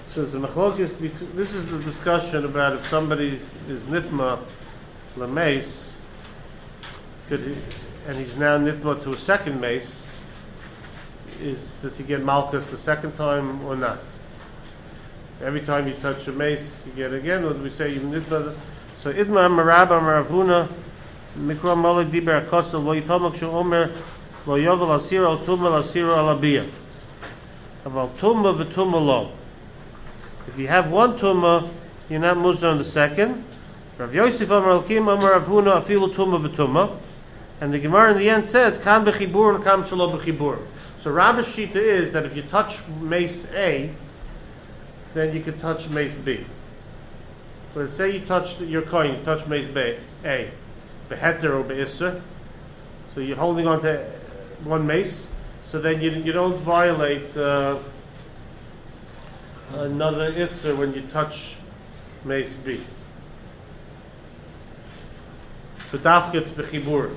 So the machlokes, between- this is the discussion about if somebody is, is nitma lemeis, could he, and he's now nitma to a second mace, is does he get malchus a second time or not? Every time you touch a mace, you get again, or do we say you nitma? So idma maraba maravuna mikra molik diber akosel lo yitomak shu omer lo yovel asir al tumah asir al abiyah. Aval tumah v'tumah lo. If you have one tumah, you're not musar on the second. Rav Yosef Amar Alkim Amar Rav Huna afilu tumah v'tumah, and the Gemara in the end says kam b'chibur and kam shelo b'chibur. So Rabbi's shita is that if you touch mace A, then you can touch mace B. So let's say you touch your coin, you touch mace B, A, beheter or be'isser. So you're holding on to one mace, so then you you don't violate uh, another isser when you touch mace B. So dafka it's b'chibur.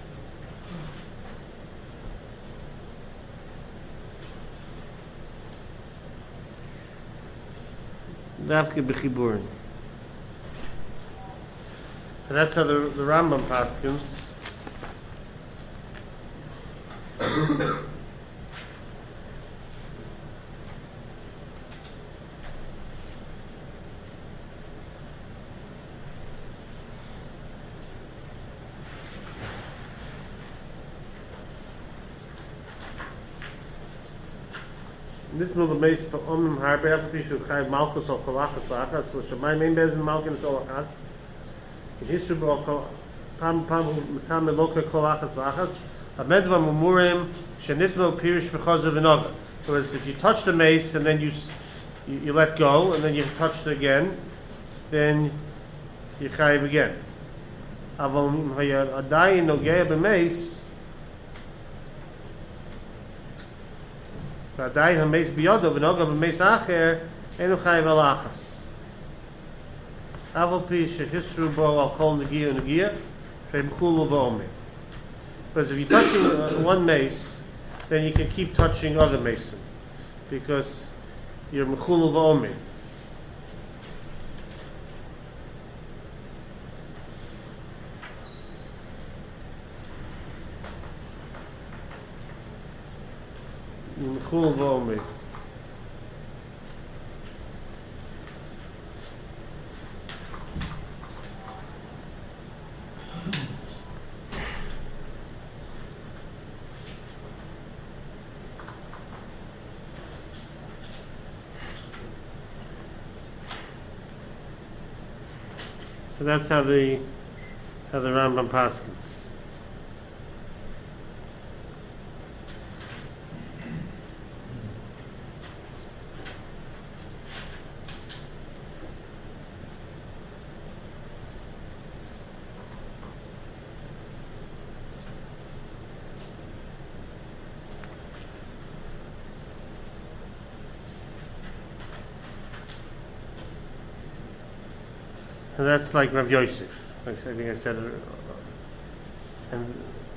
Dafka b'chibur. And that's how the, the Rambam paskins. Nitmul lemeis pa'omim harbe afi shu chayv malchus al kolachas v'achas l'shamayim ein bezin malkin kolachas v'hisru b'al pam pam m'tam meloka kolachas v'achas ha'medva mumurim shenitmul pirish v'chozer v'noga. So it's if you touch the mace and then you, s- you you let go and then you touch it again, then you chayv again. Aval im hayar adayin nogea b'mace ועדיין המייס ביודו ונוגע במייס האחר אינו חייב על אחס. אף על פי שהסרו בו על כל נגיע ונגיע שהם חולו ואומר. Because if you're touching uh, one mace, then you can keep touching other mason because you're mechulu v'omer. Mechul v'omer. So that's how the how the Rambam paskins. And that's like Rav Yosef. Like I think I said, uh, and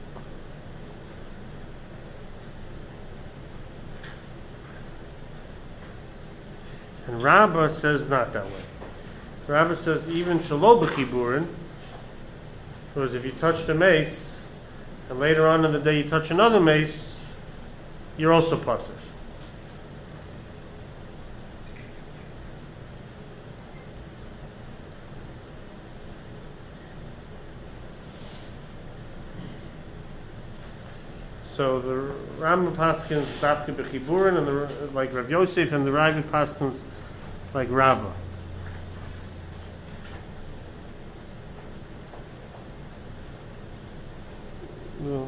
and Rabbah says not that way. Rabbah says even shelo b'chiburin, because if you touch the mace and later on in the day you touch another mace, you're also potter. So the Rambam paskins dafka b'chiburin, and the like Rav Yosef, and the Ravid paskins like Rabbah. No.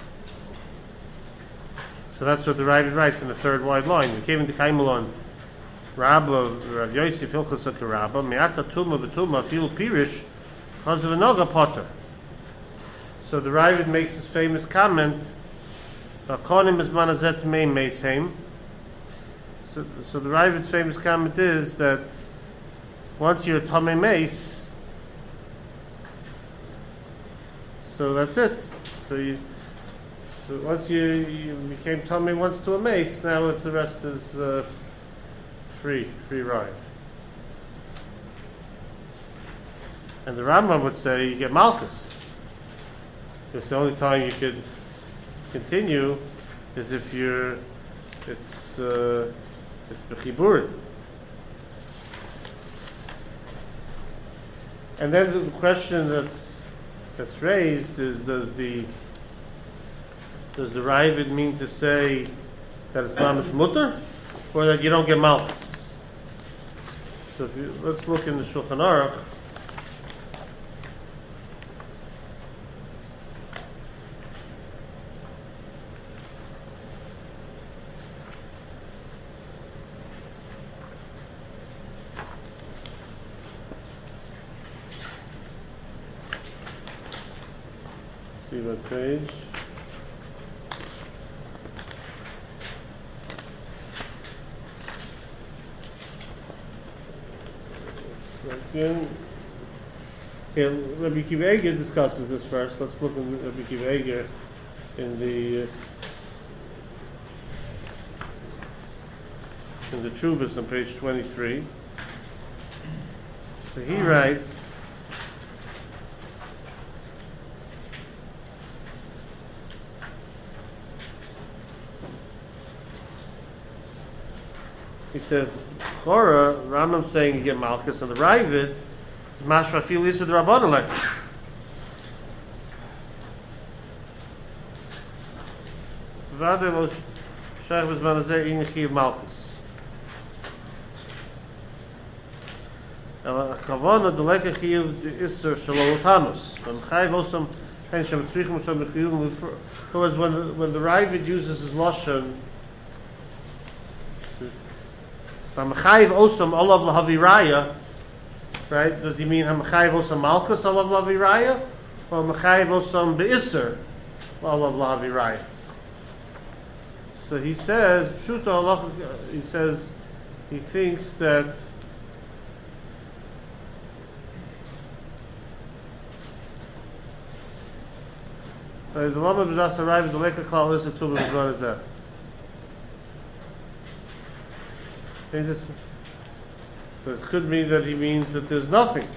So that's what the Ravid writes in the third wide line. We came into Kaimelon. Rabbah, Rav Yosef, Hilchos Rabbah, me'ata tumah v'tumah filu pirish chazav v'noga potter. So the Ravid makes this famous comment. So, so the Ravid's famous comment is that once you're a Tomei Mace, so that's it. So you, so once you, you became Tomei once to a Mace, now it's, the rest is uh, free, free ride. And the Rambam would say you get Malchus. Because the only time you could continue is if you're, it's, uh, it's Bechibur. And then the question that's, that's raised is, does the, does the Ravid mean to say that it's mamish mutter, or that you don't get malchus? So if you, let's look in the Shulchan Aruch. See what page? Again, here, Rabbi Akiva Eiger discusses this first. Let's look at Rabbi Akiva Eiger in the uh, in the Chuvas on page twenty-three. So he writes. He says, Chora, Rambam saying you get Malchus, and the Ravid is Mashra Fil Yisud Rabbanan like. Vade lo Shaykh Bizman Azeh in Chiv Malchus. Kavana Deleka Chiv Isser Shalom Tamus. And Chayv Osam Hen Shem Tzrichim Shem Bechiyum. Whereas when the, when the Ravid uses his lashon. Hamachayiv osam olav lahaviraya, right? Does he mean hamachayiv osam malchus olav lahaviraya, or hamachayiv osam beisser olav lahaviraya? So he says, pshuta Allah. He says he thinks that the lama b'das arrived the leka klal is a tuba b'zman azeh. Just, so it could mean that he means that there's nothing.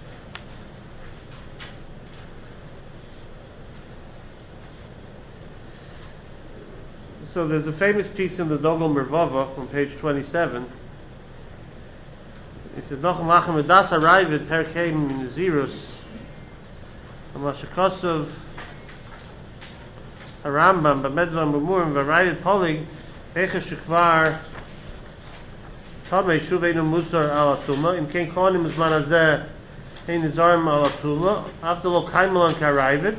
So there's a famous piece in the Dogel Mervava on page twenty-seven. It says, Noch Lachem Edas Aravid Perkeim in Zirus Amashakosov Harambam Bamedvan Bamurim Varayid Polig Echa Shekvar Tamei Shuveinu Musar Ala Tuma Im Ken Kohanim Zman Hazeh Ein Nizarim Ala Tuma After Lo Kaimelan Karavid.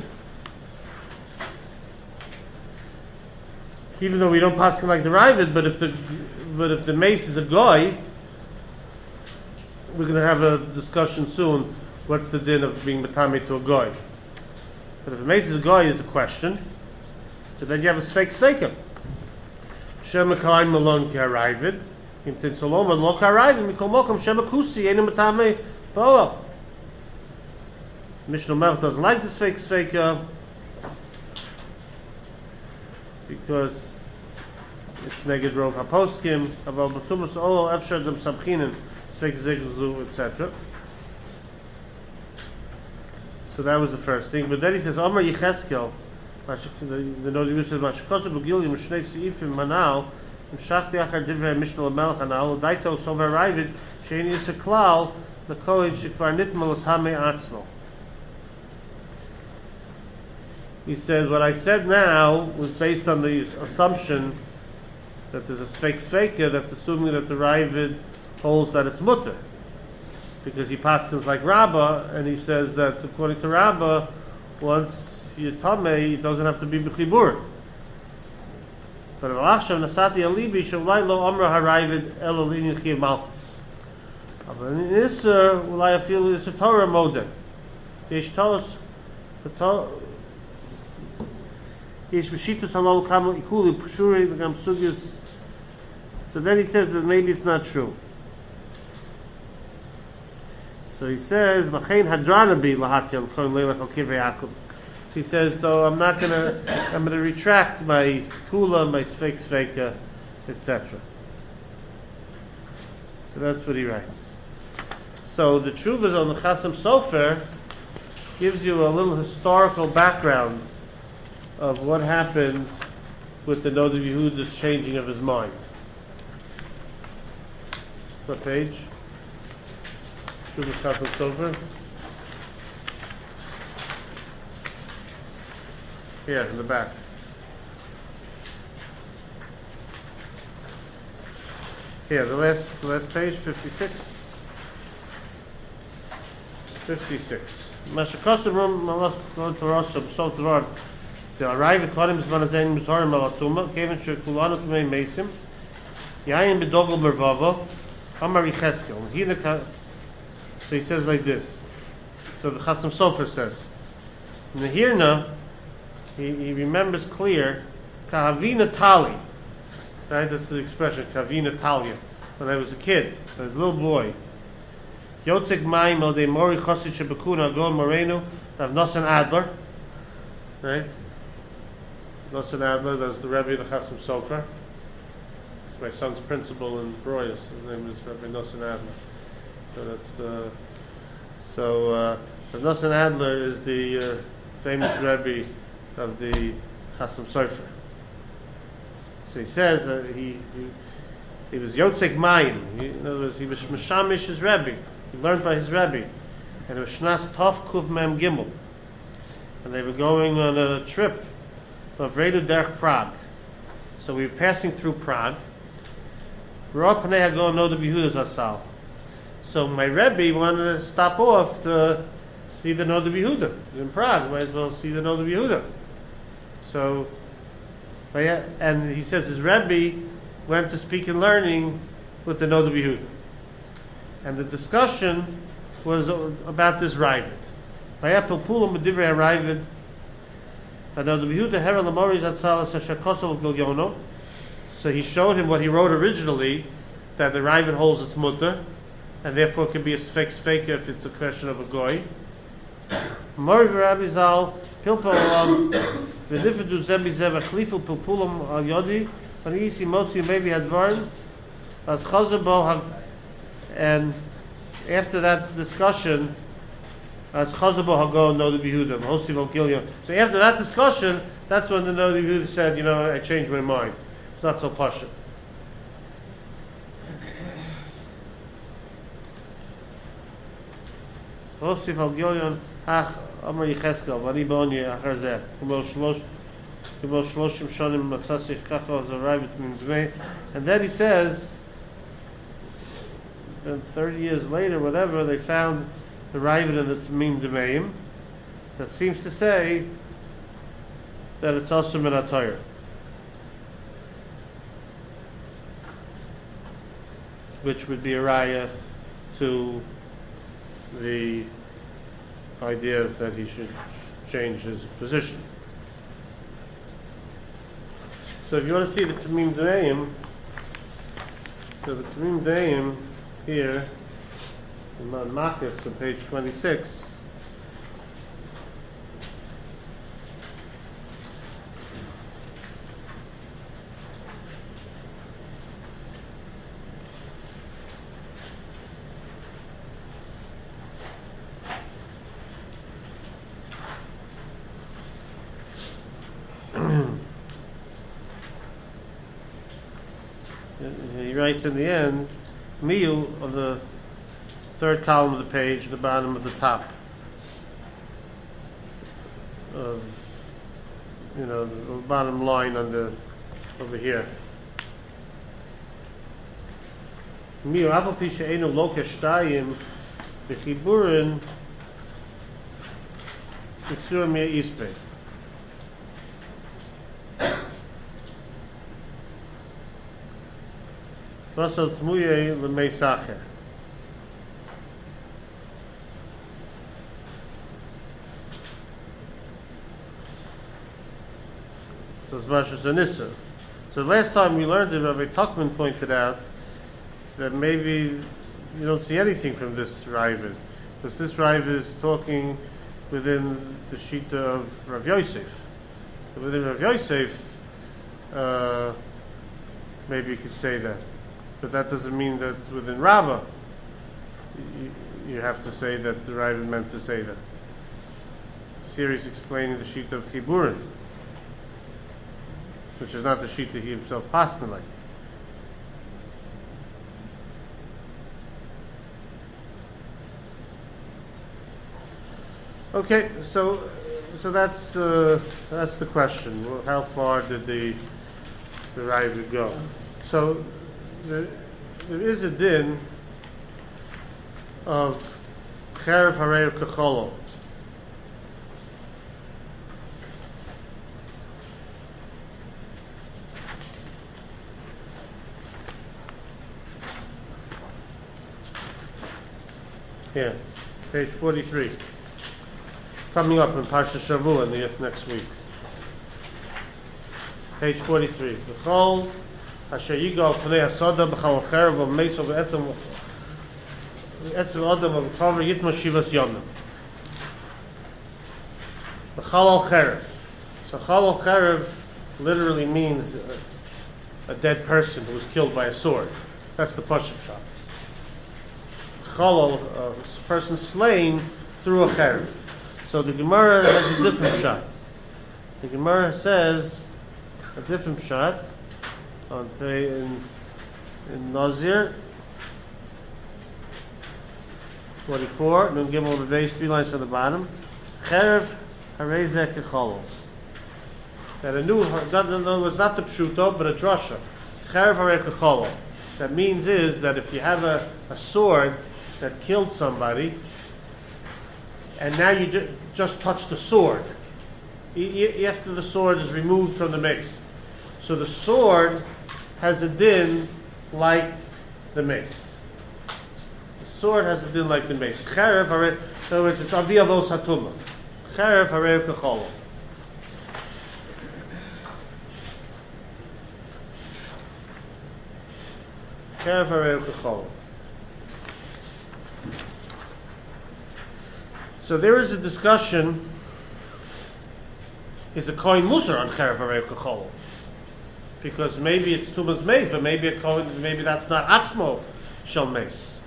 Even though we don't pass him like the Ravid, but if the but if the mace is a goy, we're going to have a discussion soon. What's the din of being matame to a goy? But if the mace is a goy, is a question. So then you have a sfeik sfeikim. Shem Kaim Malon Karavid. Mishnah Melch doesn't like this fake sveika because it's neged rov haposkim, aval b'tumas ol efshar dem samchinin sveik zegzu, et cetera. So that was the first thing. But then he says, Omer Yecheskel, the Nozi says, Mashkosu b'gilim m'shnei seifim manal. Mshachti achar divrei Mishnah Melch Hanal Daito Sover Ravid Shein Yisra Klal the Kohen Shekvar Nitma L'Tamei Atzmo. He said, what I said now was based on the assumption that there's a Sfeik Sfeika that's assuming that the Ravid holds that it's mutter, because he paskins like Rabbah, and he says that according to Rabbah, once you're tamei, it doesn't have to be b'chibur. But Rashav Nasati Alibi Shavlai Lo Amra Haravid Elolin Chiv Malchus. But in Isser, Ulai Afil is a Torah Modeh. Yesh Tos, Yesh Meshitus Halol Kamal Ikuli Pshuri V'Gam Sugyus. So then he says that maybe it's not true. So he says, V'chein Hadrana Bi Lahatil Kohen Leilach Al Kivrei Yaakov. He says, so I'm not gonna, I'm gonna retract my kula, my sfeik sfeika, et cetera. So that's what he writes. So the Truvas on the Chasam Sofer gives you a little historical background of what happened with the Noda Yehuda's changing of his mind. What page? Truvas Chasam Sofer. Here, in the back. Here, the last, the last page, fifty-six. fifty-six. Mashakosam Rum Malas Torosam Sol Tvar. The arrive at Kodim Zmanazain Musarim Malatuma, Kevin Shekulanuk May Masim, Yayin Bedogel Mervavo, Amari Cheskel. So he says like this. So the Chasam Sofer says, Nehirna, he, he remembers clear, Kahavina Tali. Right, that's the expression, Kavina Talia. When I was a kid, I was a little boy. Yotzek Maim El De Mori Chosid Shebekuna Go Moreno Rav Nosson Adler. Right? Nosson Adler, that's the Rebbe of the Chasam Sofer. It's my son's principal in Broyes. His name is Rebbe Nosson Adler. So that's the. So uh, Rav Nosson Adler is the uh, famous Rebbe of the Chasam Sofer. So he says that he he, he was Yotzek Mayim. He, in other words, he was Meshamish his Rebbe. He learned by his Rebbe. And it was Shnas Tov Kuf Mem Gimel. And they were going on a trip of Redu Derech Prague. So we were passing through Prague. Rov Panei Hagon Noda B'Yehuda Zatzal. So my Rebbe wanted to stop off to see the Noda B'Yehuda. In Prague, might as well see the Noda B'Yehuda. So and he says his Rebbe went to speak and learning with the Noda B'Yehuda. And the discussion was about this Ravid. Vayapil Pulam B'divrei HaRavid Noda B'Yehuda Hera L'mori Zatzal Shakosov Gilyono. So he showed him what he wrote originally, that the Ravid holds its mutter, and therefore it can be a sfek sfeika if it's a question of a goy. Mori v'Rabbi Zal Pilpul Olam V'Nifedu Zembi Zev Achliful Pilpulam Al Yodi Vanisi Motzi Maybe Hadvarim As Chazabo. And after that discussion, as Chazabo Hago Noda B'Yehuda Hosi Volkilya. So after that discussion, that's when the Noda B'Yehuda said, you know, I changed my mind. It's not so pasha. Hosi Volkilya Ach Amar Yecheskel Vani Boni Achar Zeh Kumo Shlosh Kumo Shloshim Shonim Matzasich Kafa Zarayvit Min Bnei. And then he says, and thirty years later, whatever, they found the Ravid in its Mim Demeim that seems to say that it's also min HaTorah. Which would be a raya to the idea that he should change his position. So if you want to see the Tamim Demeim, so the Tamim Demeim here in Makis on page twenty-six. He writes in the end, Miu of the third column of the page, the bottom of the top of, you know, the bottom line on the over here. Miu afal pi she'enu lo kashtayim b'chiburin isur mir ispe. Vasal tmuye l'meisacher. So it's Mashas Anissa. So last time we learned it, Rabbi Tuckman pointed out that maybe you don't see anything from this Ravid, because this Ravid is talking within the Shita of Rav Yosef. Within Rav Yosef, uh, maybe you could say that. but that doesn't mean that within Rabbah you, you have to say that the Rabbah meant to say that. Sirius explaining the sheet of Chiburin, which is not the sheet that he himself passed like. Okay, so so that's uh, that's the question. Well, how far did the the Rabbah go? So the, there is a din of cherev harei kecholo. Here, page forty-three. Coming up in Parsha Shavua in the next week. Page forty-three. V'chol asher yigal pnei hasoda b'chal cherev v'meiso v'etzem v'etzem adam v'kaver yitma shivas yonam. V'chal cherev. So chal cherev literally means a, a dead person who was killed by a sword. That's the Pashup shot. Chal, a person slain through a cherev. So the Gemara has a different shot. The Gemara says a different shot on page in, in Nazir forty-four. Nun Gimel the base three lines from the bottom. Cherev harezeh kecholos. That a new, that in other words, not the pshuto, but a drasha. Cherev harei kecholo. That means is that if you have a, a sword that killed somebody, and now you ju- just touch the sword. E- after the sword is removed from the mace. So the sword has a din like the mace. The sword has a din like the mace. Cherev harei, in other words, it's avi avos hatuma. Cherev harei kecholo. Cherev harei kecholo. So there is a discussion, is a kohen musar on cherev harei kecholo? Because maybe it's tumas mace, but maybe a kohen, maybe that's not atzmo shel mace.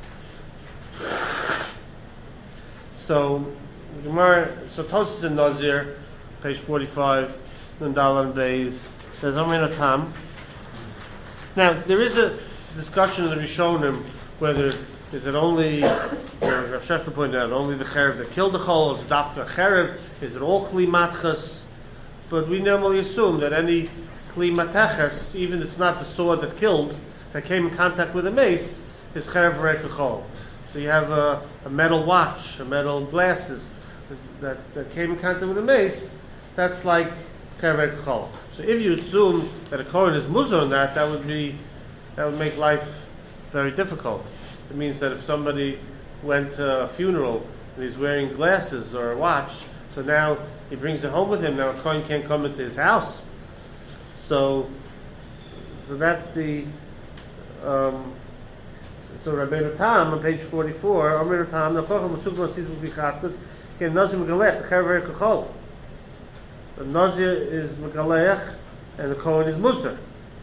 So Gemara, so Tosas in Nazir, page forty-five, Nundalan Beis says Amin Atam. Now there is a discussion in the Rishonim whether is it only, Rav Shechter pointed out, only the cherev that killed the chol, is dafka cherev, is it all kli matchas? But we normally assume that any kli matachas, even if it's not the sword that killed, that came in contact with a mace, is cherev harei kechol. So you have a, a metal watch, a metal glasses that, that came in contact with a mace, that's like cherev harei kechol. So if you assume that a kohen is muzar on that, that would be, that would make life very difficult. It means that if somebody went to a funeral and he's wearing glasses or a watch, so now he brings it home with him. Now a kohen can't come into his house. So, so that's the. Um, so Rabbeinu Tam on page forty-four. Rabbeinu Tam nafachal masukla sisuk bichatzkas ken nazir megalech cherev harei kechol. The nazir is megalech and the kohen is musar.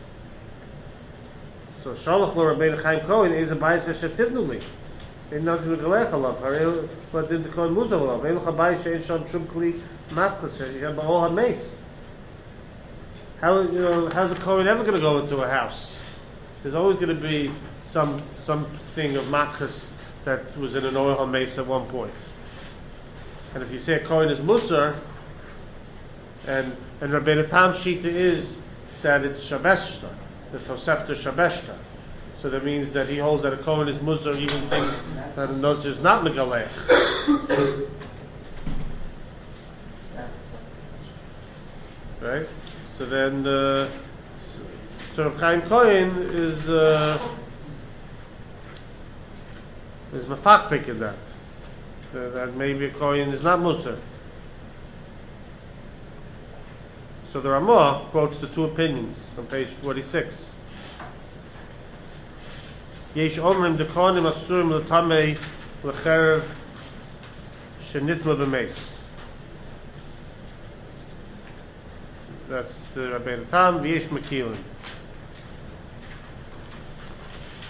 So Shalach lo Rabbeinu Chaim Cohen is a bayis shetivnuli. Ein nazir megalech alav. Harei what did the kohen musar alav? Ein l'cha bayis she'en sham shum kli matchas. You have ba'ol ha-mace. How you know how's a kohen ever going to go into a house? There's always going to be some something of matchas that was in an oil ha-mace at one point. And if you say a kohen is musar, and and Rabbeinu Tam shita is that it's shabeshta. The Tosefta Shabeshta. So that means that he holds that a kohen is musar even things that a nazir is not megalech. Right? So then, uh, so Rav Chaim Cohen is uh, is mafakpik in that. Uh, that maybe a kohen is not musar. So the Ramah quotes the two opinions on page forty-six. Yesh omrim dekonim asurim l'tamei l'cherev shenitma b'meis. That's the Rabbeinu Tam. V'yesh mekilin.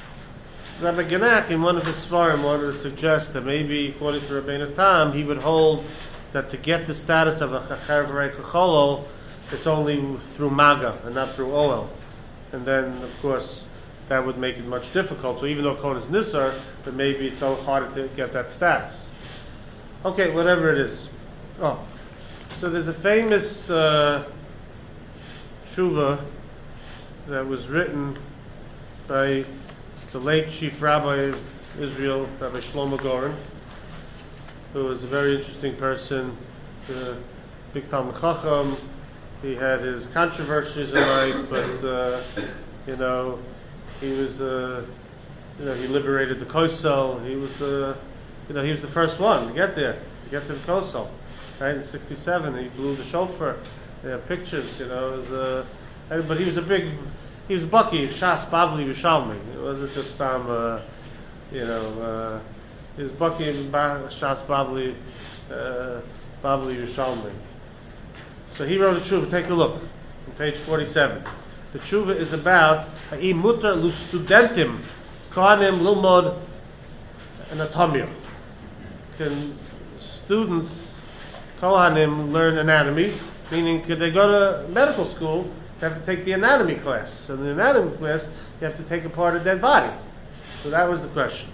Rabbi Genak, in one of his svarim, wanted to suggest that maybe, according to Rabbeinu Tam, he would hold that to get the status of a chacher v'rei kacholol, it's only through maga and not through oel. And then, of course, that would make it much difficult. So even though Kohen is nisar, but maybe it's so hard to get that status. Okay, whatever it is. Oh, so there's a famous uh, tshuva that was written by the late chief rabbi of Israel, Rabbi Shlomo Goren, who was a very interesting person, uh, big Talmid Chacham. He had his controversies in life, but uh, you know, he was, uh, you know, he liberated the Kosel. He was, uh, you know, he was the first one to get there, to get to the Kosel. Right in sixty-seven, he blew the shofar. There are pictures, you know. It was, uh, and- but he was a big, he was Bucky, Shas Bavli Yerushalmi. It wasn't just um, uh, you know, uh, he was Bucky and ba- Shas Bavli, uh, Bavli Yerushalmi. So he wrote a tshuva. Take a look on page forty-seven. The tshuva is about Ha'im mutar lu studentim kohanim lilmod anatomia. Can students, kohanim, learn anatomy? Meaning, could they go to medical school? You have to take the anatomy class. And in the anatomy class, you have to take apart a dead body. So that was the question.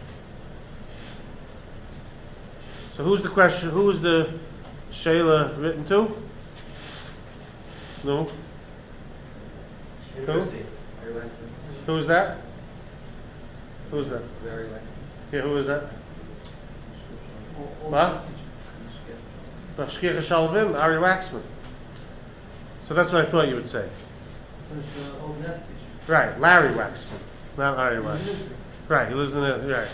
So who's the question? Who was the Shayla written to? No. University. Larry Waxman. Who was that? Who was that? Larry Waxman. Yeah, who was that? What? Mashgiach Shalvim, Ari Waxman. So that's what I thought you would say. Right, Larry Waxman, not Ari Waxman. Right, he lives in the right.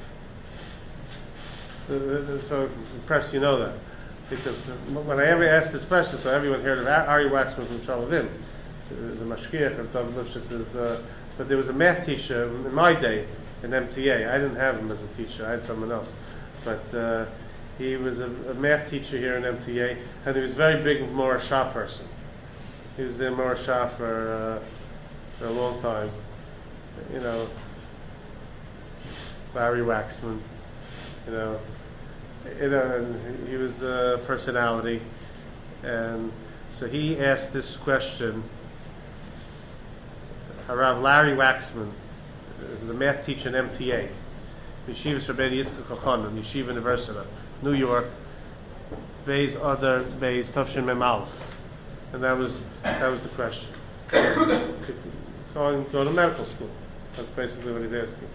Uh, uh, So impressed you know that, because when I ever asked this question, so everyone heard of Ari Waxman from Shalavim, the Mashgiach of David Lifshitz is. Uh, but there was a math teacher in my day in M T A. I didn't have him as a teacher; I had someone else. But uh, he was a, a math teacher here in M T A, and he was a very big Morah Shah person. He was there Morah Shah for, uh, for a long time. You know, Larry Waxman. You know, you know, and he was a personality, and so he asked this question. Harav Larry Waxman is the math teacher in M T A, Yeshivas Rabbeinu Yitzchak Elchanan, Yeshiva University, New York, Beis Adar Beis Tafshin Mem Aleph, and that was that was the question. Go and go to medical school. That's basically what he's asking.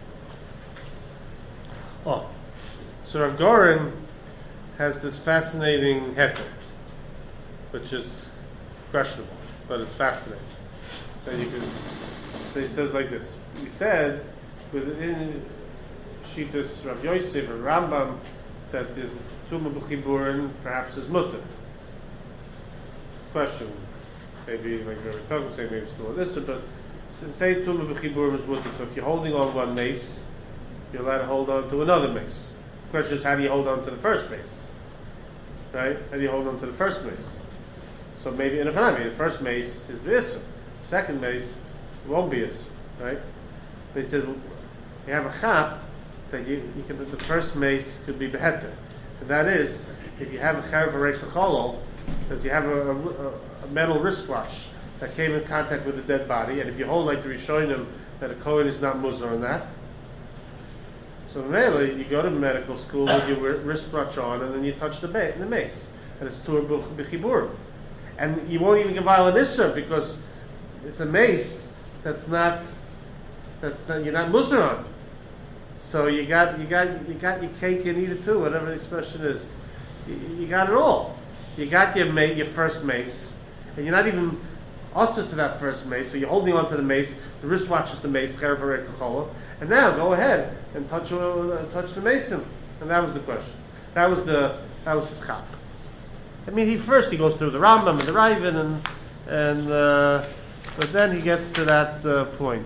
Oh. So Rav Goren has this fascinating heter, which is questionable, but it's fascinating. That you can, so he says like this. He said within Shitas Rav Yosef or Rambam that is Tumah B'chiburin perhaps is mutter. Question, maybe like we were talking, say maybe it's still this, but say Tumah B'chiburin is mutter. So if you're holding on one mace, you're allowed to hold on to another mace. The question is, how do you hold on to the first mace? Right? How do you hold on to the first mace? So maybe in a Hanami, the first mace is B'isr. The second mace won't be Isr. Right? They said, you have a chap that you, you can, the first mace could be Beheter. And that is, if you have a Chayav V'rei Kacholol, that you have a, a, a metal wristwatch that came in contact with a dead body, and if you hold like the Rishonim that a Kohen is not Muzar on that, so really, you go to medical school with your wristwatch on, and then you touch the, ba- the mace, and it's tur b'chibur, and you won't even give violent isser because it's a mace that's not that's not you're not muzar on. So you got you got you got your cake and eat it too, whatever the expression is. You, you got it all. You got your ma- your first mace, and you're not even also to that first mace, so you're holding on to the mace. The wristwatch is the mace, and now go ahead and touch uh, touch the mason. And that was the question. That was the that was his chap. I mean, he first he goes through the Rambam and the Raven, and and uh, but then he gets to that uh, point.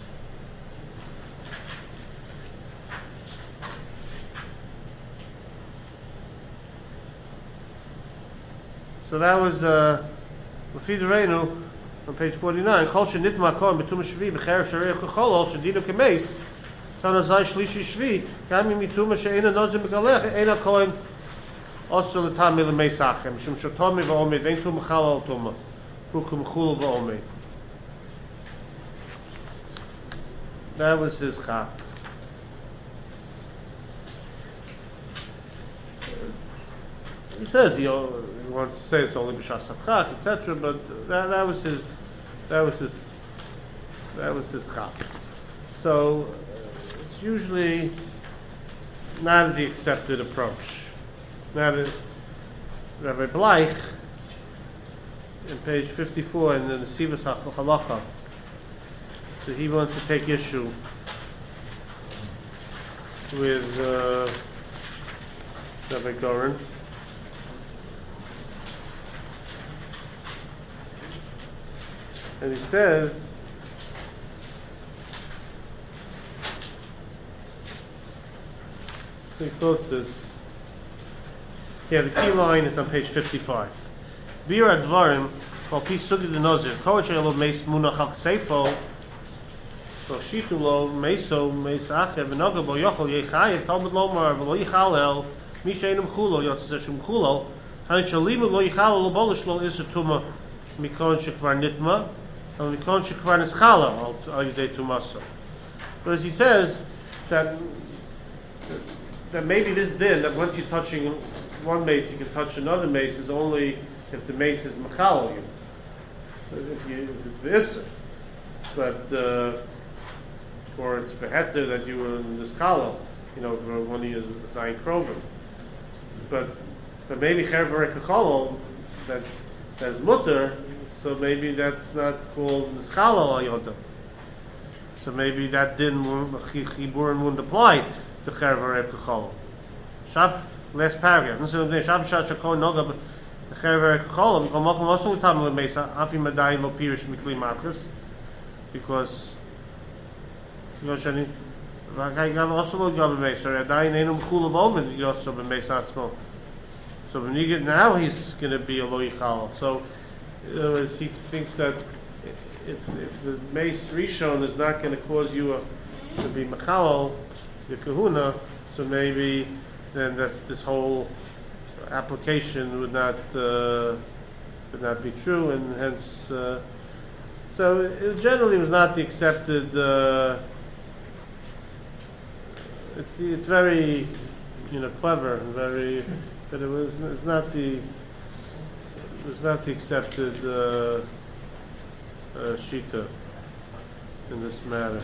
So that was uh, Lefi Dereinu on page forty-nine. Kol shenitma kohen b'tum shvi b'cherev shareir kecholol shedino kemeis Tana Zai Shlishi Shvi, Gami Mituma She'ena Nozim Megalech, Eina Kohen also L'Tami L'Meisachem, Mishum Shotomi V'Omed, Vein Tum Chalal Tuma, Fukum Chul V'Omed. That was his chap. He says he, he wants to say it's only b'shas hachak, et cetera. But that, that was his, that was his, that was his chap. So it's usually not the accepted approach. Now, Rabbi Bleich, in page fifty-four in the Nesivos Halacha, so he wants to take issue with uh, Rabbi Goren. And he says, so he quotes this. Yeah, the key line is on page fifty-five. Bir advarim, kol pi sugi de nozir, kol shelo meis munach al seifo, kol shitu lo meiso meis acher, v'noga bo yochol yechayev, talmud lomar, v'lo yichalel, mi she'enim chulo, yotzes eshum chulo, hani shalimu lo yichalel lo bolish lo iser tuma, mikon shekvar nitma, and mikon shekvar nischala, al yidei tumaso. Whereas he says that that maybe this din, that once you're touching one mace, you can touch another mace, is only if the mace is machal you. If you if it's be'isr, but uh, or it's beheter that you were in this chalal, you know, for one of your zayin krovim. But but maybe cherver kachalal that that's mutter, so maybe that's not called nischalal ayodam. So maybe that din chiburin wouldn't apply to cherver kachalal. Shav. Last paragraph. Because so when you get now, he's going to be a lo yichal. So uh, he thinks that if, if the mace rishon is not going to cause you a, to be mechalal, the kahuna, so maybe then this, this whole application would not uh, would not be true, and hence, uh, so it generally was not the accepted. Uh, it's it's very, you know, clever and very, but it was it's not the it was not the accepted uh, uh, shita in this matter.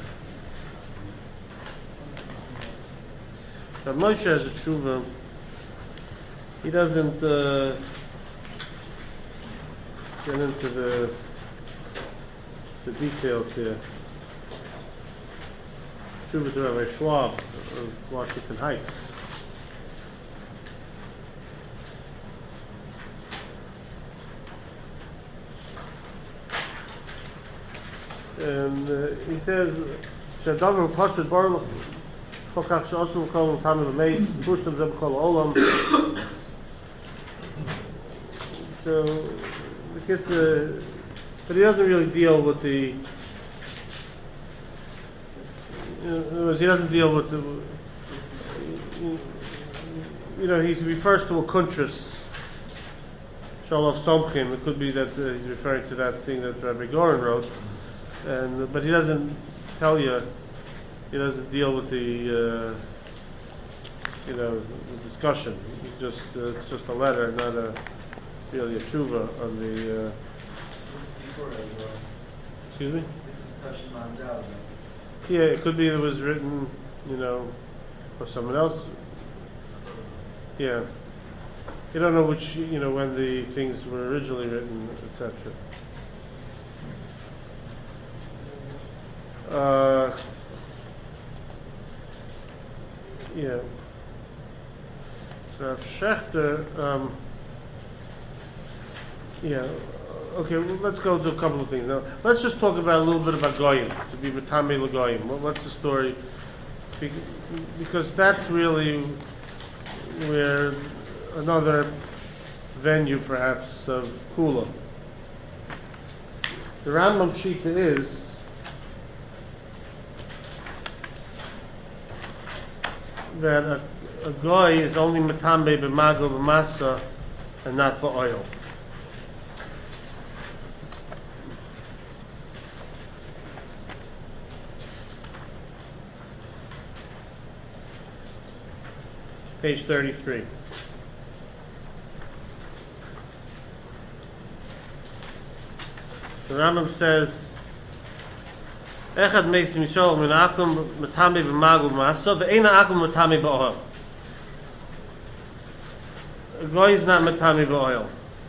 Now Moshe has a tshuva. He doesn't uh, get into the the details here. Tshuva to Rabbi Schwab of Washington Heights. And uh, he says, "Shadavar Pashat Baruch." So it gets a, but he doesn't really deal with the. In other words, he doesn't deal with the. You know, he refers to a kuntras. Shalav Somchim. It could be that uh, he's referring to that thing that Rabbi Goren wrote, and but he doesn't tell you. He doesn't deal with the, uh, you know, the discussion. He just uh, it's just a letter, not a really a tshuva on the. Uh, This is before as well. excuse me. This is Tashim Mandal. Yeah, it could be it was written, you know, for someone else. Yeah, you don't know which, you know, when the things were originally written, et cetera. Uh, Yeah. So Schechter, um, yeah. Okay, well, let's go do a couple of things now. Let's just talk about a little bit about Goyim, to be Matami L'Goyim. What, what's the story? Be- because that's really where another venue, perhaps, of Kula. The Rambam Shita is that a, a goy is only matambe b'magel b'masa and not b'oil. Page thirty-three. The Rambam says, Echad meis mishol min akum matami v'magul masa ve'ena akum matami b'oil. A goy is not matami b'oil.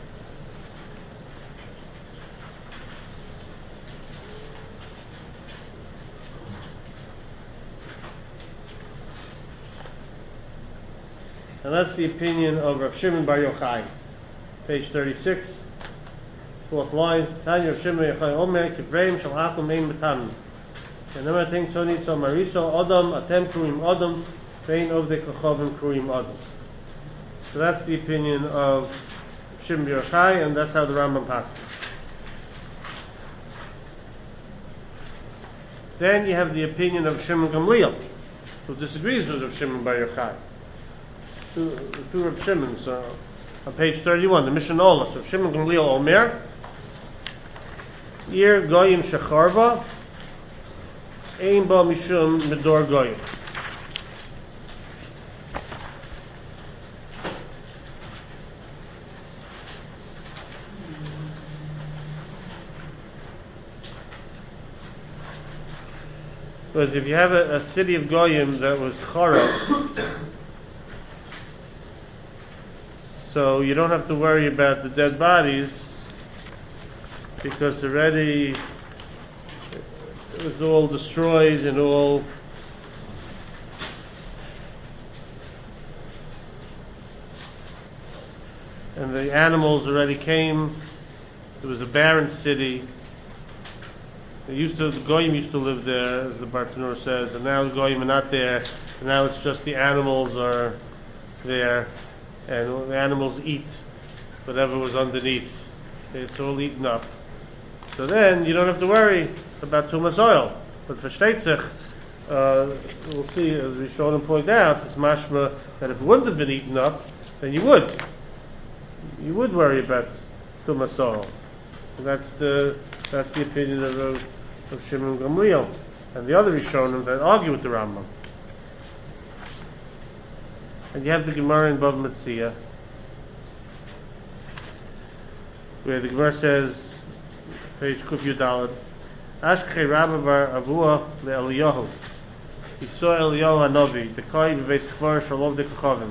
And that's the opinion of Rav Shimon Bar Yochai. Page thirty-six, fourth line. Tanya Rav Shimon Bar Yochai Omer Kivreim Shal Akum Ein Matami. And number thing Tzoni Tzom Mariso Adam Atem Kurim Adam Vein Ovdei Kachovim Kurim Adam. So that's the opinion of Shimon Bar Yochai, and that's how the Rambam passes. Then you have the opinion of Shimon Gamliel, who disagrees with Rav Shimon Bar Yochai. Two, two Rav Shimons uh, on page thirty-one, the Mishnah Olas of Shimon Gamliel Omer. Ir Goyim Shecharva Ein Ba Mishum Medor Goyim. Because if you have a, a city of Goyim that was Chara, so you don't have to worry about the dead bodies, because already it was all destroyed and all and the animals already came. It was a barren city. They used to, the Goyim used to live there, as the Bartanur says, and now the Goyim are not there, and now it's just the animals are there, and the animals eat whatever was underneath. It's all eaten up. So then you don't have to worry about too much oil. But for Shteitzich, uh, we'll see, as we showed and point out, it's mashma that if it wouldn't have been eaten up, then you would. You would worry about too much oil. And that's the that's the opinion of, of, of Shimon Gamliel and the other Rishonim that argue with the Rambam. And you have the Gemara in Bava Metzia, where the Gemara says, page Kuf Yudalad, Ashkei Rabba Bar Avua le'Eliyahu. He saw Eliyahu Hanavi, the Kai b'Beis Kvar Shalov de Kachavim.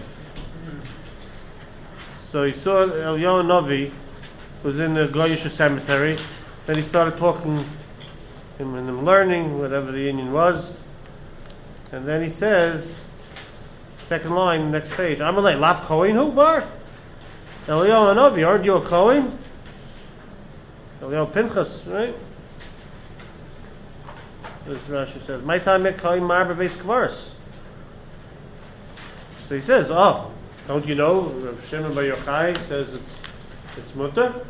So he saw Eliyahu Hanavi was in the Goyish cemetery. Then he started talking him and him learning whatever the union was, and then he says, second line, next page, Amalei Lav Kohen Hu Bar Eliyahu Hanavi, aren't you a Kohen? Eliyahu Pinchas, right? This Rashi says, "My time at Kohen Mar B'Beis Kvaris." So he says, "Oh, don't you know? Rav Shimon Bar Yochai says it's it's mutter."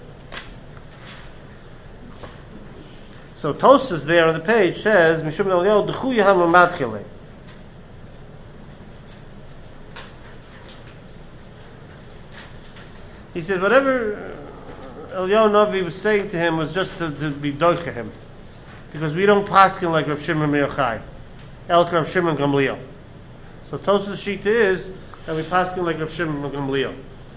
So Tosas there on the page says, "Mishum Eliyahu D'chu Yaham Matchile." He said whatever Eliyahu Navi was saying to him was just to, to be doicha him, because we don't paskin like Rav Shimon Bar Yochai, El Rav Shimon Gamliel. So Tosas Shita is that we paskin like Rav Shimon Gamliel.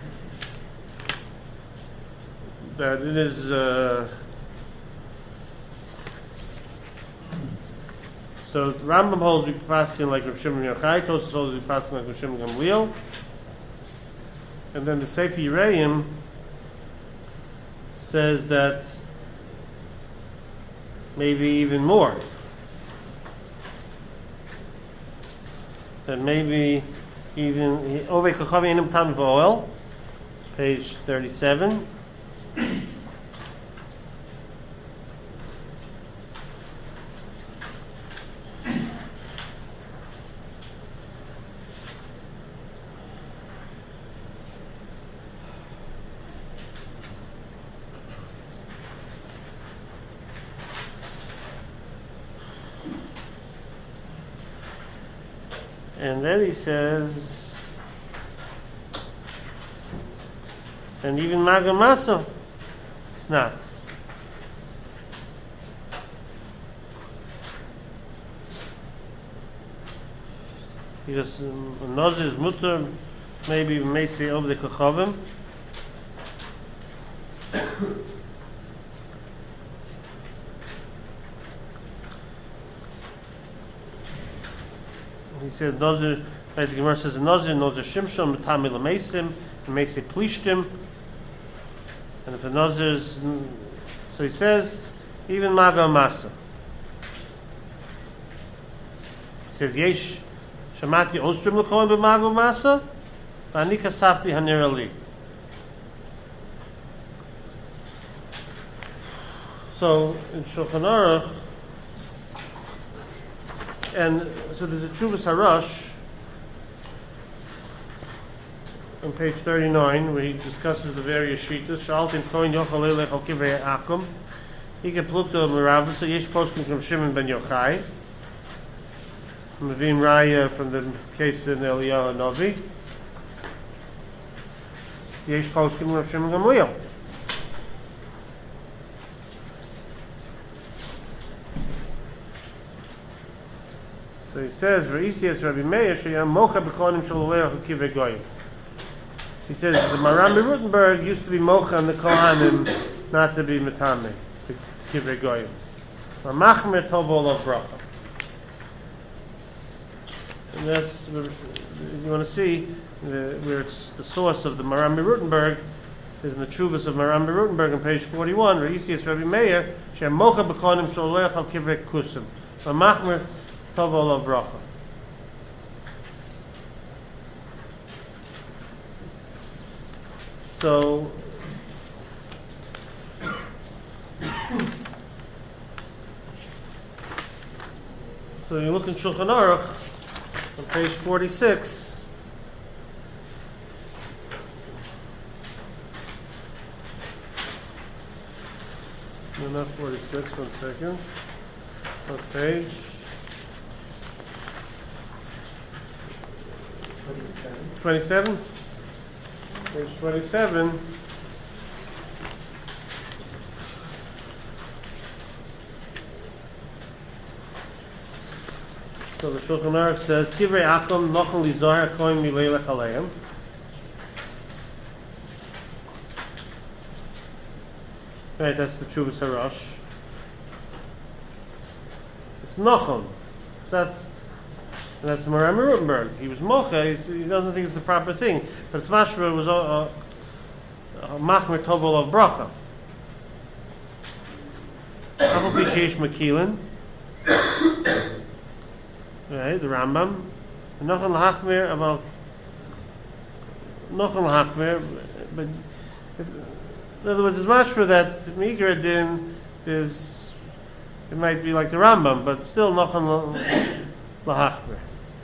That it is. Uh, so Rambam holds we paskin like Rav Shimon Bar Yochai. Tosas holds we paskin like Rav Shimon Gamliel. And then the Sefer Yereim says that maybe even more. That maybe even Ovei Kachavim Enim Tam B'Oel, page thirty-seven. And then he says, and even Magamasa, not. Because um, a Nazir is mutter, maybe we may say over the Kachavim. He says Nazir, like the Gemara says, Nazir, Nazir Shimshon, Matami Lamesim, Mese Plishtim. And if a Nazir is, so he says, even Maga Masa. He says, Yesh, Shamati Osrim L'kohen b'Maga Masa, V'ani Kasafti Hanir Ali. So, in Shulchan Aruch, and so there's a Chuvas Harash on page thirty-nine where he discusses the various shitas. Shaltim koin yochal elech al kivrei akum. He can pluk to Meravasa. Yesh poskim from Shimon ben Yochai. Mavim Raya from the case in Eliyahu Novi. Yesh poskim from Shimon Gamliel. So he says, "V'isias Rabbi Meir sheyam mocha b'konim shalolech kivei goyim." He says the Maram Rutenberg used to be mocha and the Kohanim not to be metame, to kivei goyim. Machmer tovol of bracha. And that's you want to see the, where it's the source of the Maram Rutenberg is in the Chuvas of Maram Rutenberg on page forty-one. V'isias Rabbi Meir sheyam mocha b'konim shalolech al kivei kusim. Machmer Tovol of bracha. So, so you look in Shulchan Aruch on page forty-six. No, not forty-six. One second. What page? twenty-seven? Page twenty-seven. So the Shulchan Aruch says, Kivrei Akum nochel lizar koim mileilech aleim. Right, that's the Chuvas Harash. It's nochel. That's And that's Maram Rutenberg. He was mocha. He's, he doesn't think it's the proper thing. But it's mashma was a machmer tovol of bracha. Abu B'Sheish Makilin. Right, the Rambam. Nochal Hachmer about Nochal Hachmer. But in other words, it's mashma that Migra din is it might be like the Rambam, but still Nochal Lahachmer.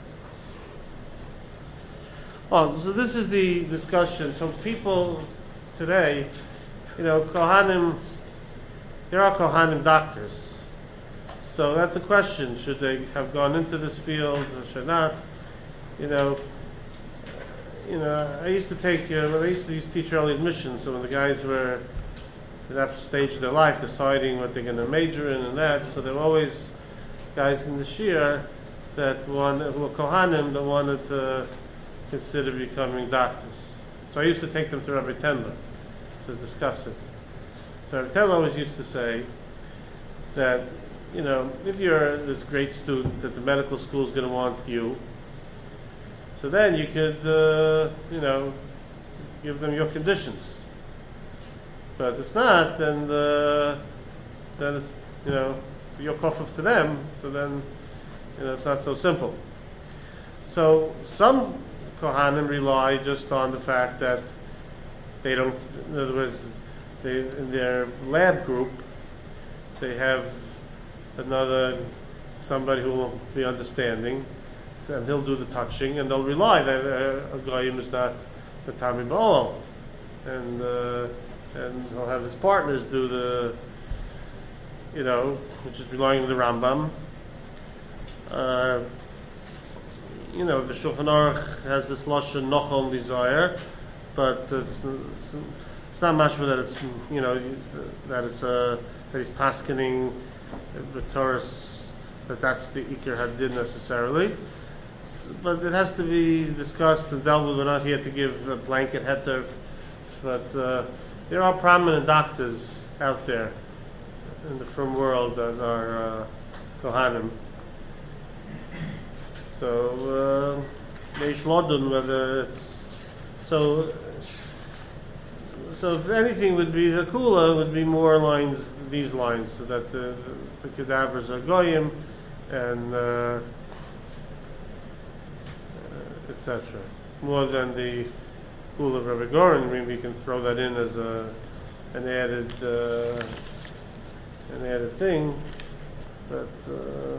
Oh, so this is the discussion. So people today, you know, Kohanim, there are Kohanim doctors. So that's a question. Should they have gone into this field or should not? You know, you know, I used to take, uh, well, I used to teach early admission, so when the guys were at that stage of their life deciding what they're going to major in and that, so there were always guys in the Shia that one who were Kohanim that wanted to consider becoming doctors. So I used to take them to Rabbi Tendler to discuss it. So Rabbi Tendler always used to say that, you know, if you're this great student that the medical school is going to want you, so then you could, uh, you know, give them your conditions. But if not, then uh, then it's, you know, you're kofuf to them. So then, you know, it's not so simple. So some Kohanim rely just on the fact that they don't, in other words, they, in their lab group, they have another, somebody who will be understanding, and he'll do the touching, and they'll rely that uh, a goyim is not the Tami Ba'olo. And, uh, and he'll have his partners do the, you know, which is relying on the Rambam. Uh, you know, the Shulchan Aruch has this lashon nochal desire, but it's, it's, it's not mashma that it's, you know, that it's a that he's paskening the Torah, that that's the ikar hadid necessarily. But it has to be discussed and dealt with. We're not here to give a blanket heter, but uh, there are prominent doctors out there in the frum world that are uh, kohanim. So Reish Lodun, whether it's so. So if anything would be the kula would be more lines, these lines, so that the, the, the cadavers are goyim and. Uh, et cetera. More than the pool of Rebbe Goren, I mean, we can throw that in as a an added uh, an added thing, but uh,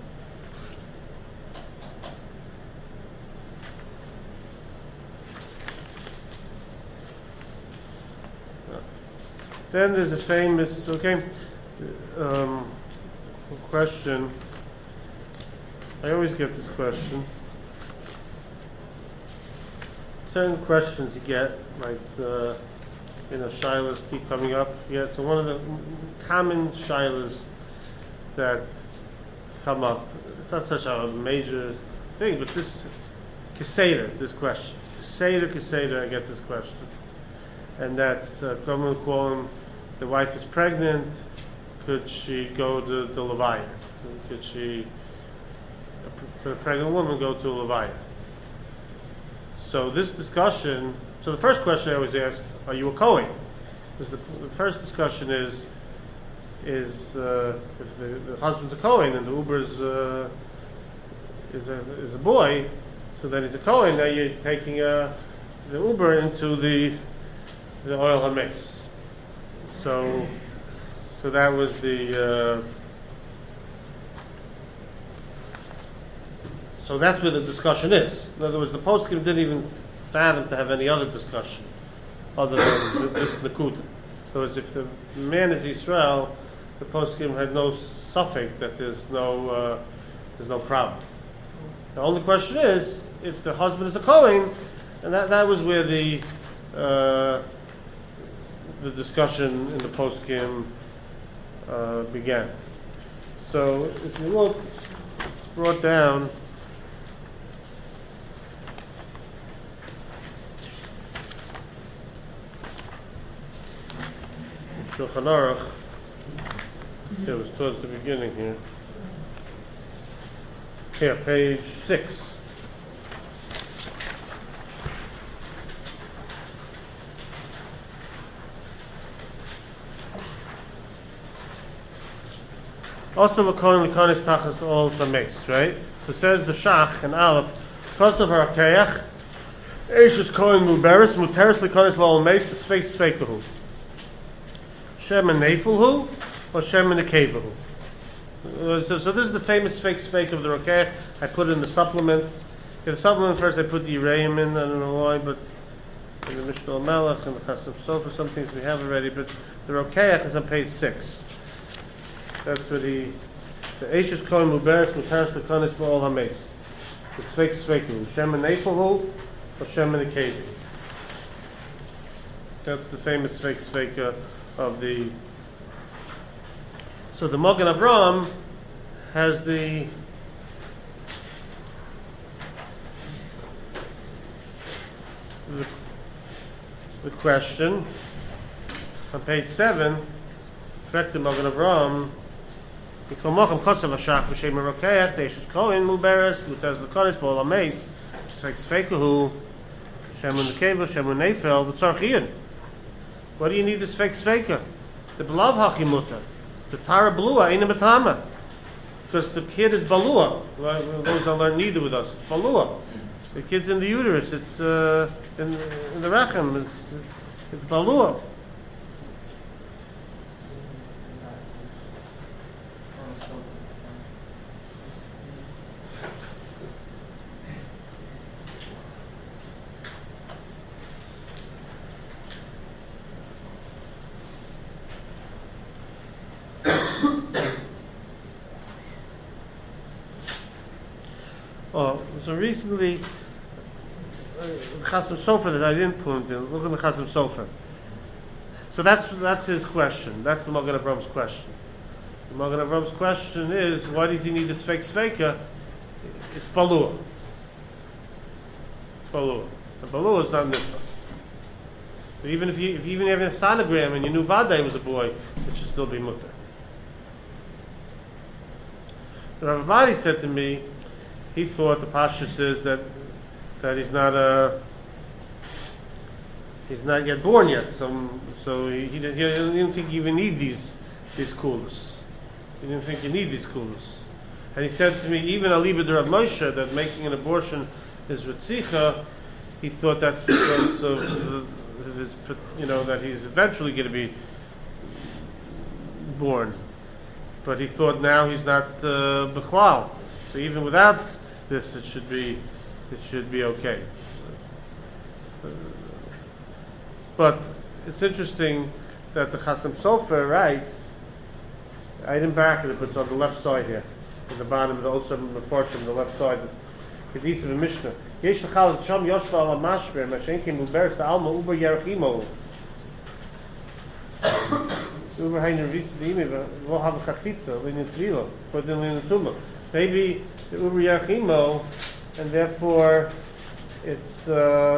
then there's a famous okay um, question. I always get this question. Certain questions you get, like uh, you know, shilas keep coming up. Yeah, so one of the common shilas that come up, it's not such a major thing, but this keseder, this question, keseder, keseder, I get this question, and that's uh, common call him, the wife is pregnant. Could she go to the levaya? Could she, could a pregnant woman go to a levaya? So this discussion, so the first question I always ask, are you a Kohen? Because the, the first discussion is, is uh, if the, the husband's a Kohen and the Uber's uh, is a is a boy, so then he's a Kohen. Now you're taking uh, the Uber into the the oil hametz. So so that was the. Uh, So that's where the discussion is. In other words, the poskim didn't even fathom to have any other discussion other than this nakuda. In other words, if the man is Yisrael, the poskim had no suffix that there's no uh, there's no problem. The only question is if the husband is a Kohen, and that, that was where the uh, the discussion in the poskim uh, began. So if you look, it's brought down. Shulchan Aruch, it was towards the beginning here. Here, page six. Also, Kohen Likonis Tachas Ol Shameis, right? So it says the Shach and Aleph, Kosav HaRakeach, Eishus Kohen Muberis, Muteris Likonis Ol Meis, the Sveik Sveikahu. Shem and Nefulhu, or Shem and Nekevahu. Uh, so, so this is the famous fake fake of the Rokeh. I put it in the supplement. In the supplement first I put the Yireim in, I don't know why, but in the Mishnah Melech and the Chasam Sofer, some things we have already, but the Rokeh is on page six. That's where the the Eishus Kohen Muberes Mutaris Lekonis Ba'ol HaMeis. The Sveik Sveiku. Shem and Nefulhu, or Shem and Nekevahu. That's the famous fake fake uh, of the. So the Magen Avraham has the the, the question on page seven. Correct the Magen Avraham. Mikomochem kotzav hashach b'shem merokeach deishus kohen muberes mutaz l'konis b'ol hameis sfeik sfeikuhu shemun nekevu shemun nefel v'tzarchiyin. What do you need the sfeik sfeika? The belav hachimuta. The Tara Balua ain't a matama. Because the kid is Balua. Those that learn neither with us. Balua. The kid's in the uterus. It's uh, in, in the Rechem. It's, it's Balua. Oh, so recently, uh, Chasam Sofer that I didn't point in. Look at the Chasam Sofer. So that's that's his question. That's the Magen Avram's question. The Magen Avram's question is, why does he need this fake sveika? It's balua. It's balua. The balua is not nifta. So even if you if you even have a sonogram and you knew Vadai was a boy, it should still be mutter. Rav Mari said to me, he thought the Pasha says that that he's not a he's not yet born yet, so so he, he, didn't, he didn't think you even need these these kulas. He didn't think you need these kulas. And he said to me, even Aliba de Rav Moshe, that making an abortion is ritzicha, he thought that's because of, the, of his, you know, that he's eventually going to be born. But he thought now he's not uh, bichlal. So even without this, it should be it should be okay. Uh, but it's interesting that the Chasam Sofer writes, I didn't bracket it, but it's on the left side here, in the bottom of the Otzar Mefarshim, the left side, the Kedis of the Mishnah. Yesh l'chal sham yoshva ala mashver, mashen kim uberes ta'alma uber yerachimo. Uber hainu risa d'imi, v'lo have a chatzitza, l'inin tvila, but then l'inin tuma. Maybe the uber yerachimo, and therefore it's uh,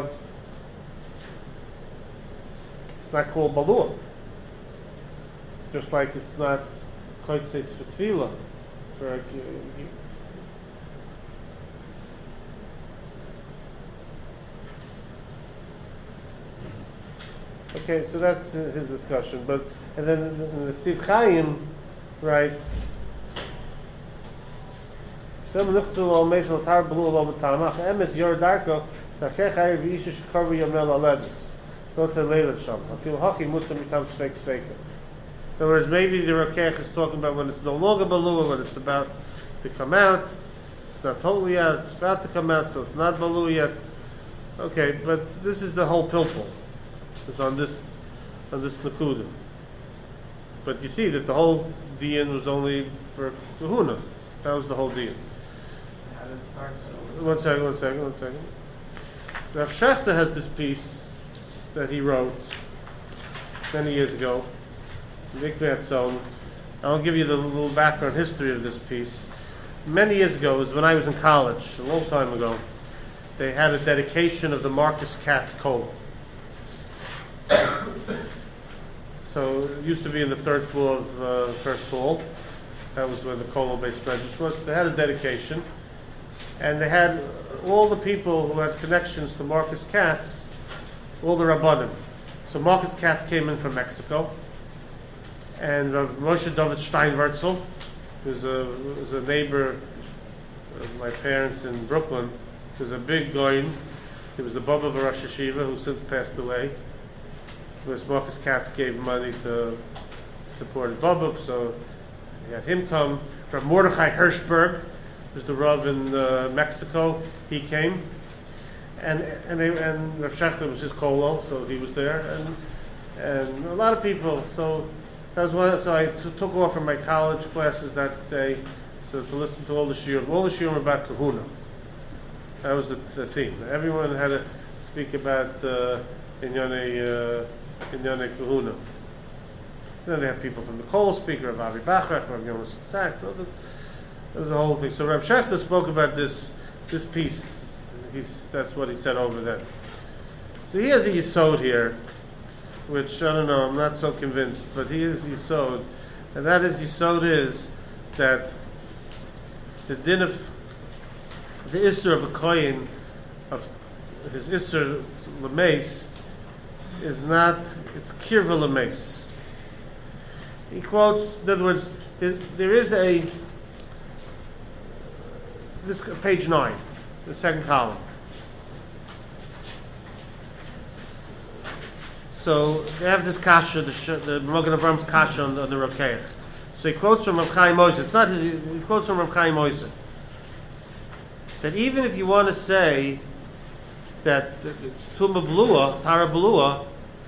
it's not called balua. Just like it's not koitzitz for tvila. For a, okay, so that's uh, his discussion. But and then the Siv Chaim writes, "Shem nuchtu al meisel tar blu al matamach emes yor darko takech ayir v'isha shkarvu yamel aledus." Go to leilat sham. I feel hockey mutam mitam speak speaker. So whereas maybe the Rokech is talking about when it's no longer balua, when it's about to come out, it's not totally out, it's about to come out, so it's not balua yet. Okay, but this is the whole pilpul. It's on this on this nakuda. But you see that the whole diyan was only for kahuna. That was the whole diyan. One second, one second, one second. Rav Shechter has this piece that he wrote many years ago. I'll give you the little background history of this piece. Many years ago, it was when I was in college, a long time ago, they had a dedication of the Marcus Katz Kol. So it used to be in the third floor of uh, First Hall. That was where the Kol-based medrash was. They had a dedication, and they had all the people who had connections to Marcus Katz, all the Rabbanim. So Marcus Katz came in from Mexico. And Rav Moshe David Steinwurzel, who's a, who's a neighbor of my parents in Brooklyn, who's a big goyin. He was the Baba of a Rosh Yeshiva, who since passed away. Because Marcus Katz gave money to support Baba, so he had him come. Rav Mordechai Hirschberg, who's the Rav in uh, Mexico, he came. And and, they, and Rav Shechter was his kolo, so he was there. And and a lot of people, so that was one, so I t- took off from my college classes that day, so to listen to all the shiurim. All the shiurim were about kahuna. That was the, the theme. Everyone had to speak about uh, inyane uh, inyane kahuna. Then they have people from the Kol speaker, Rav Avi Bachrach, Rav Yonas Sachs. So there was a whole thing. So Rav Shechter spoke about this this piece. He's, that's what he said over there. So he has a yisod here, which, I don't know, I'm not so convinced, but he is Yisod. And that is, Yisod is that the din of, the Isser of a Kohen, of his Isser Lameis, is not, it's Kirva Lameis. He quotes, in other words, there is a, this page nine, the second column. So they have this kasha, the, the Magen Avram's kasha on the, on the Rokeach. So he quotes from Rav Chaim Oizer. It's not his. He quotes from Rav Chaim Oizer that even if you want to say that it's tumah blua, tara blua,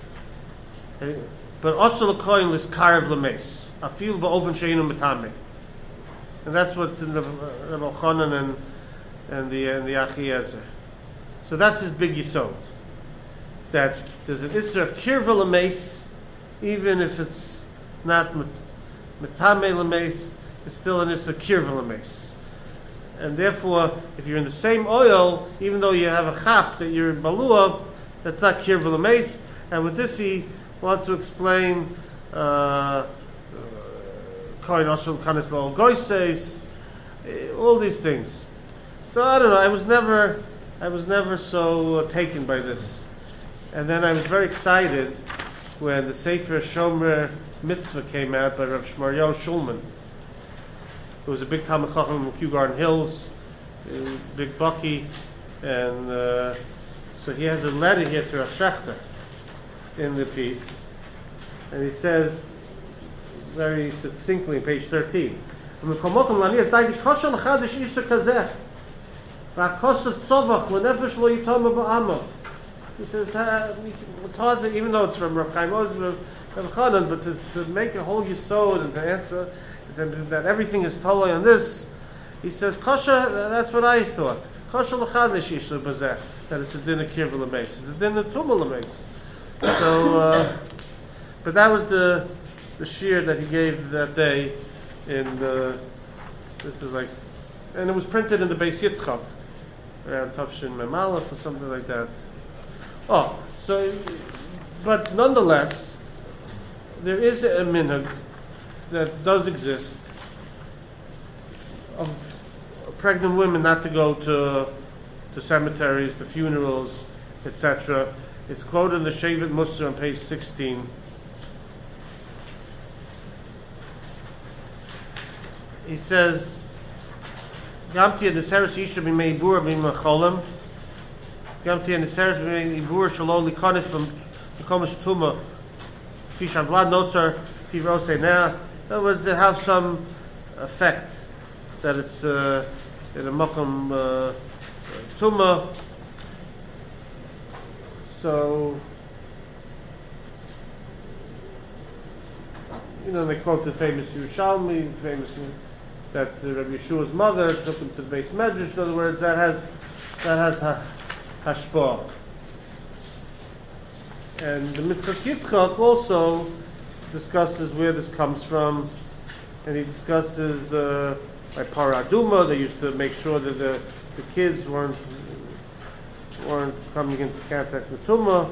but also the kohen is karev lemes, afil ba'oven sheinu metame, and that's what's in the Rav Chanan and and the and the Achiezer. So that's his big yisod. That there's an issur of kirva l'meis, even if it's not metame l'meis, it's still an issur of kirva l'meis. And therefore, if you're in the same oil, even though you have a chap that you're in balua, that's not kirva l'meis. And with this, he wants to explain kohen ashul kanis lo goises, all these things. So I don't know. I was never, I was never so uh, taken by this. And then I was very excited when the Sefer Shomer Mitzvah came out by Rav Shmaryahu Shulman. It was a big Talmid Chacham in Kew Garden Hills, uh, big Bucky, and uh, so he has a letter here to Rav Shechter in the piece, and he says very succinctly in page thirteen. He says uh, it's hard to, even though it's from Rav Chaim Oz, Rav Chanan, but to, to make a whole yisod and to answer that, that everything is totally on this. He says kosher. That's what I thought. Kosher l'chadish yisur bazeh, that it's a din of kirva l'meis. It's a din of tumah l'meis. So, uh, but that was the the shir that he gave that day. In the, this is like, and it was printed in the Beis Yitzchak around Tafshin Mem Aleph or something like that. Oh, so, but nonetheless, there is a minhag that does exist of pregnant women not to go to to cemeteries, to funerals, et cetera. It's quoted in the Shevet Musar on page sixteen. He says, "Gamti adeseres yishu b'mei ibur b'macholim." Gamti and the Seres b'mei ibur shalom likanis from the Komish Tuma. Fish and Vlad Notzar Tivrose now. In other words, it has some effect that it's uh, in a makom uh, Tuma. So, you know, they quote the famous Yerushalmi, famous that uh, Rabbi Yeshua's mother took him to the base medrash. In other words, that has that has ha, hashpah. And the Mitzvah Yitzchak also discusses where this comes from, and he discusses the by Paraduma. They used to make sure that the the kids weren't weren't coming into contact with Tumah.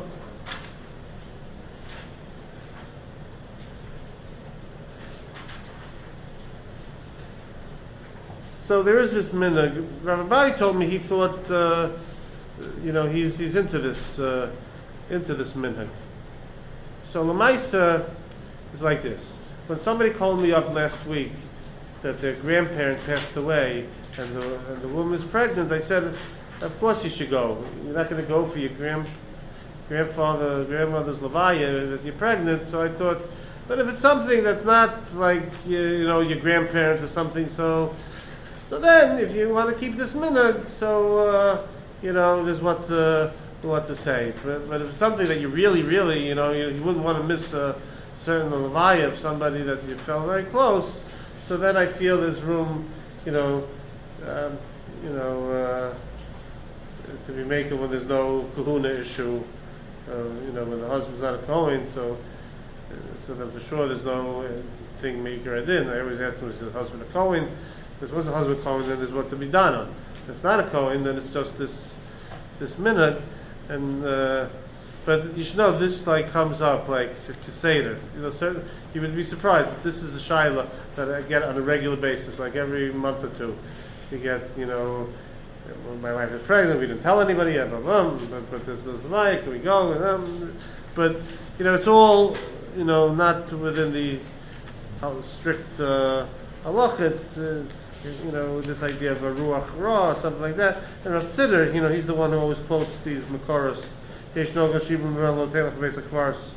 So there is this minhag. Rav Abadi told me he thought, uh, you know, he's he's into this uh, into this minhag. So Lamaisa is like this. When somebody called me up last week that their grandparent passed away and the and the woman is pregnant, I said, of course you should go. You're not going to go for your grand grandfather, grandmother's levaya as you're pregnant. So I thought, but if it's something that's not like you, you know your grandparents or something, so. So then, if you want to keep this minhag, so uh, you know, there's what uh, what to say. But, but if it's something that you really, really, you know, you, you wouldn't want to miss a certain levaya of somebody that you felt very close. So then I feel there's room, you know, um, you know, uh, to be making when there's no kahuna issue. Uh, you know, when the husband's not a kohen, so so that for sure there's no uh, thing maker adin. I always ask, was the husband a kohen? Because once a husband Kohen, then there's what to be done on. If it's not a Kohen, then it's just this this minhag. And uh, but you should know this like comes up like to say that you know certain, you would be surprised that this is a shaila that I get on a regular basis, like every month or two. You get you know when my wife is pregnant, we didn't tell anybody yet, blah, blah, blah, but but this this like can we go and um, but you know it's all you know not within the how strict. Uh, Halach, it's, it's you know this idea of a ruach ra or something like that. And Rav Tzidder, you know, he's the one who always quotes these makoros. Yesh no gashibim lo telach beis hakvars.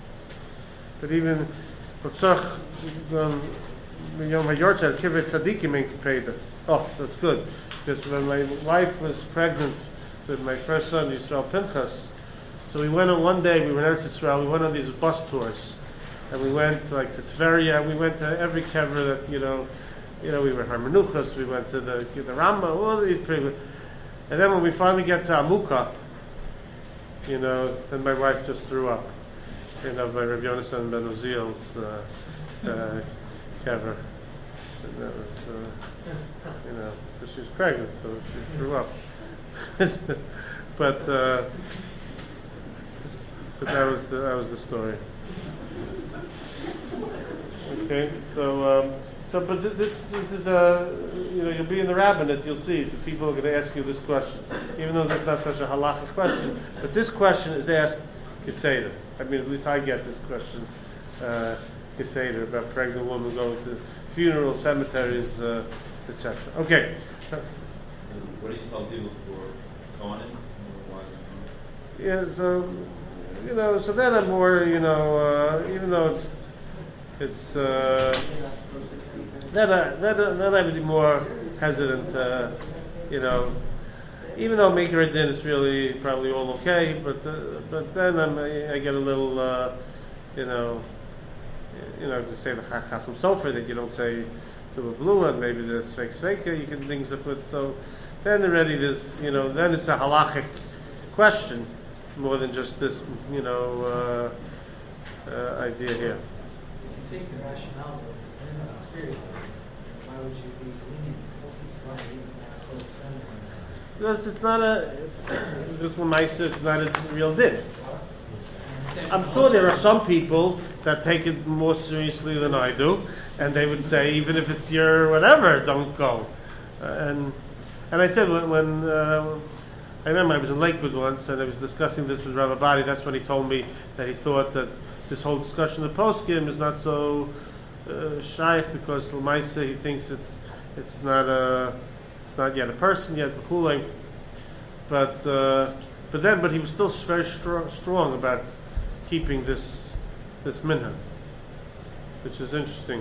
But even Rotzach Yom Hayortzeh Kivet Tzadikim in Kipeda. Oh, that's good because when my wife was pregnant with my first son Yisrael Pinchas, so we went on one day. We were in Eretz Yisrael. We went on these bus tours. And we went like to Tveria, we went to every kever that, you know, you know, we were Harmenuchas, we went to the the Rambam, all these pretty. And then when we finally get to Amukah, you know, then my wife just threw up. You know, by Rav Yonasan Ben Uziel's uh, uh, kever. And that was, uh, you know, because she was pregnant, so she threw up. but uh, but that was the that was the story. Okay, so um, so but th- this this is a you know you'll be in the rabbinate, you'll see the people are going to ask you this question, even though this is not such a halachic question. But this question is asked Keseder. I mean, at least I get this question uh, Keseder about pregnant women going to funerals, cemeteries, uh, et cetera. Okay. What do you tell people for Kohanim? Yeah, so you know, so then I'm more, you know, uh, even though it's it's uh, then I then, I- then I would be more hesitant, uh, you know, even though Maker Din is really probably all okay, but uh, but then I'm, I get a little, uh, you know, you know, to say the Chasam Sofer that you don't say to a blue one, maybe the Sveik Sveika, you can things up with. So then already there's, you know, then it's a halachic question more than just this, you know, uh, uh, idea here. If you take the rationale though, because then, uh, seriously, why would you be lenient? What's this why you not close friend? Because it's not a, it's, this Lamaisa, it's not a real din. I'm sure there are some people that take it more seriously than I do, and they would say, even if it's your whatever, don't go. Uh, and and I said when, when uh, I remember I was in Lakewood once, and I was discussing this with Rav Abadi. That's when he told me that he thought that this whole discussion of poskim is not so uh, shaykh because Lamaisa he thinks it's it's not a it's not yet a person yet b'chulei. But uh, but then but he was still very strong, strong about keeping this this minhag, which is interesting.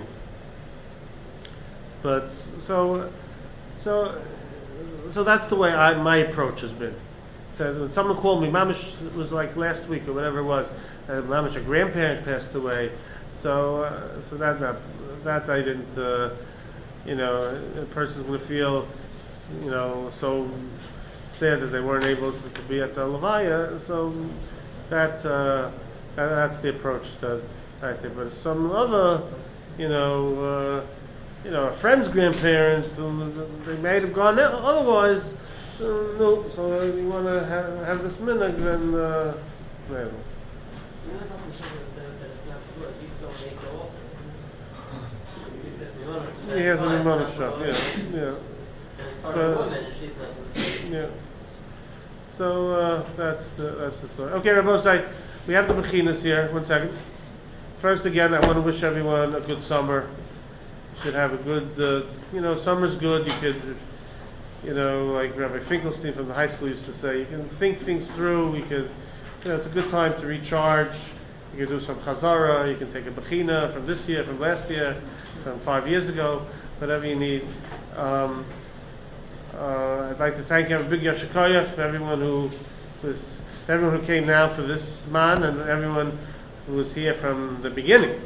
But so so so that's the way I, my approach has been. That when someone called me, Mamish, it was like last week or whatever it was, uh, Mamish, a grandparent passed away. So uh, so that that that I didn't, uh, you know, a person's going to feel, you know, so sad that they weren't able to, to be at the Levaya. So that. Uh, And that's the approach that I think. But some other, you know, uh, you know, a friend's grandparents, um, they might have gone out. Otherwise, uh, no. So you want to have, have this minhag, then uh, maybe. You know, Chasam Sofer says that it's not good. You still make it also. He says, "You want to." He has an fine, imam it's not shop, good. yeah, yeah, And part of But- the woman, and she's not good. yeah. So uh, that's the that's the story. Okay, Rabbosai, we have the Bechinas here. One second. First, again, I want to wish everyone a good summer. You should have a good, uh, you know, summer's good. You could, you know, like Rabbi Finkelstein from the high school used to say, you can think things through. You could, you know, it's a good time to recharge. You can do some chazara. You can take a Bechina from this year, from last year, from five years ago, whatever you need. Um, uh, I'd like to thank you, a big yashikoyach for everyone who was, everyone who came now for this man, and everyone who was here from the beginning,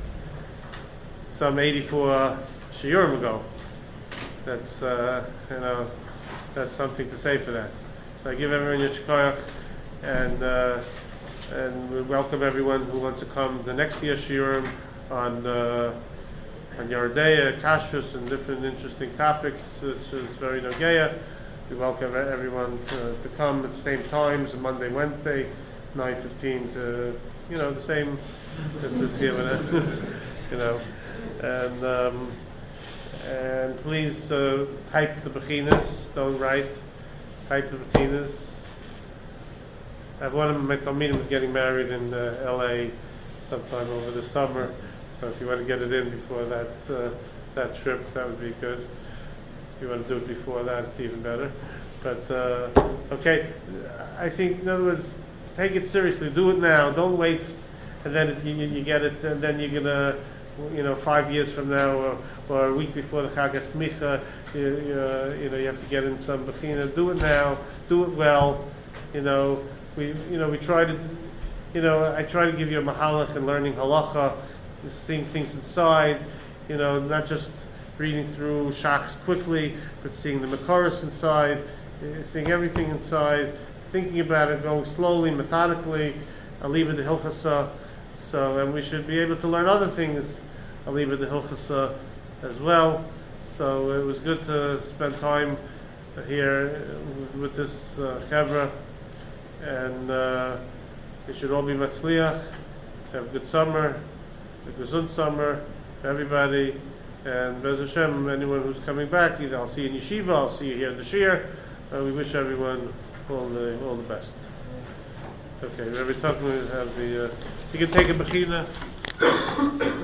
some eighty-four shiurim ago. That's uh, you know, that's something to say for that. So I give everyone your shkoyach, and uh, and we welcome everyone who wants to come the next year shiurim on uh, on Yeridea, Kashrus, and different interesting topics, which is very nogeya. We welcome everyone to, to come at the same times, Monday, Wednesday, nine fifteen to, you know, the same as this year, you know. And um, and please uh, type the Bechinas, don't write, type the Bechinas. I have one of my Talmidim is getting married in uh, L A sometime over the summer, so if you want to get it in before that uh, that trip, that would be good. If you want to do it before that, it's even better. But uh, okay, I think in other words, take it seriously. Do it now. Don't wait, and then it, you, you get it, and then you're gonna, you know, five years from now, or, or a week before the Chag HaSmicha, you, you, uh, you know, you have to get in some bechina. Do it now. Do it well. You know, we, you know, we try to, you know, I try to give you a mahalach and learning halacha, just seeing things inside. You know, not just reading through Shachs quickly, but seeing the Makoros inside, uh, seeing everything inside, thinking about it, going slowly, methodically, Aliba de Hilchasa. So, and we should be able to learn other things, Aliba de Hilchasa, as well. So it was good to spend time here with, with this uh, chevra, and uh, they should all be matzliach, have a good summer, a gesund summer for everybody, and Bez Hashem, anyone who's coming back, either I'll see you in yeshiva, I'll see you here in the shir. Uh, we wish everyone all the all the best. Okay, Rabbi Tuckman have the. Uh, you can take a bechina.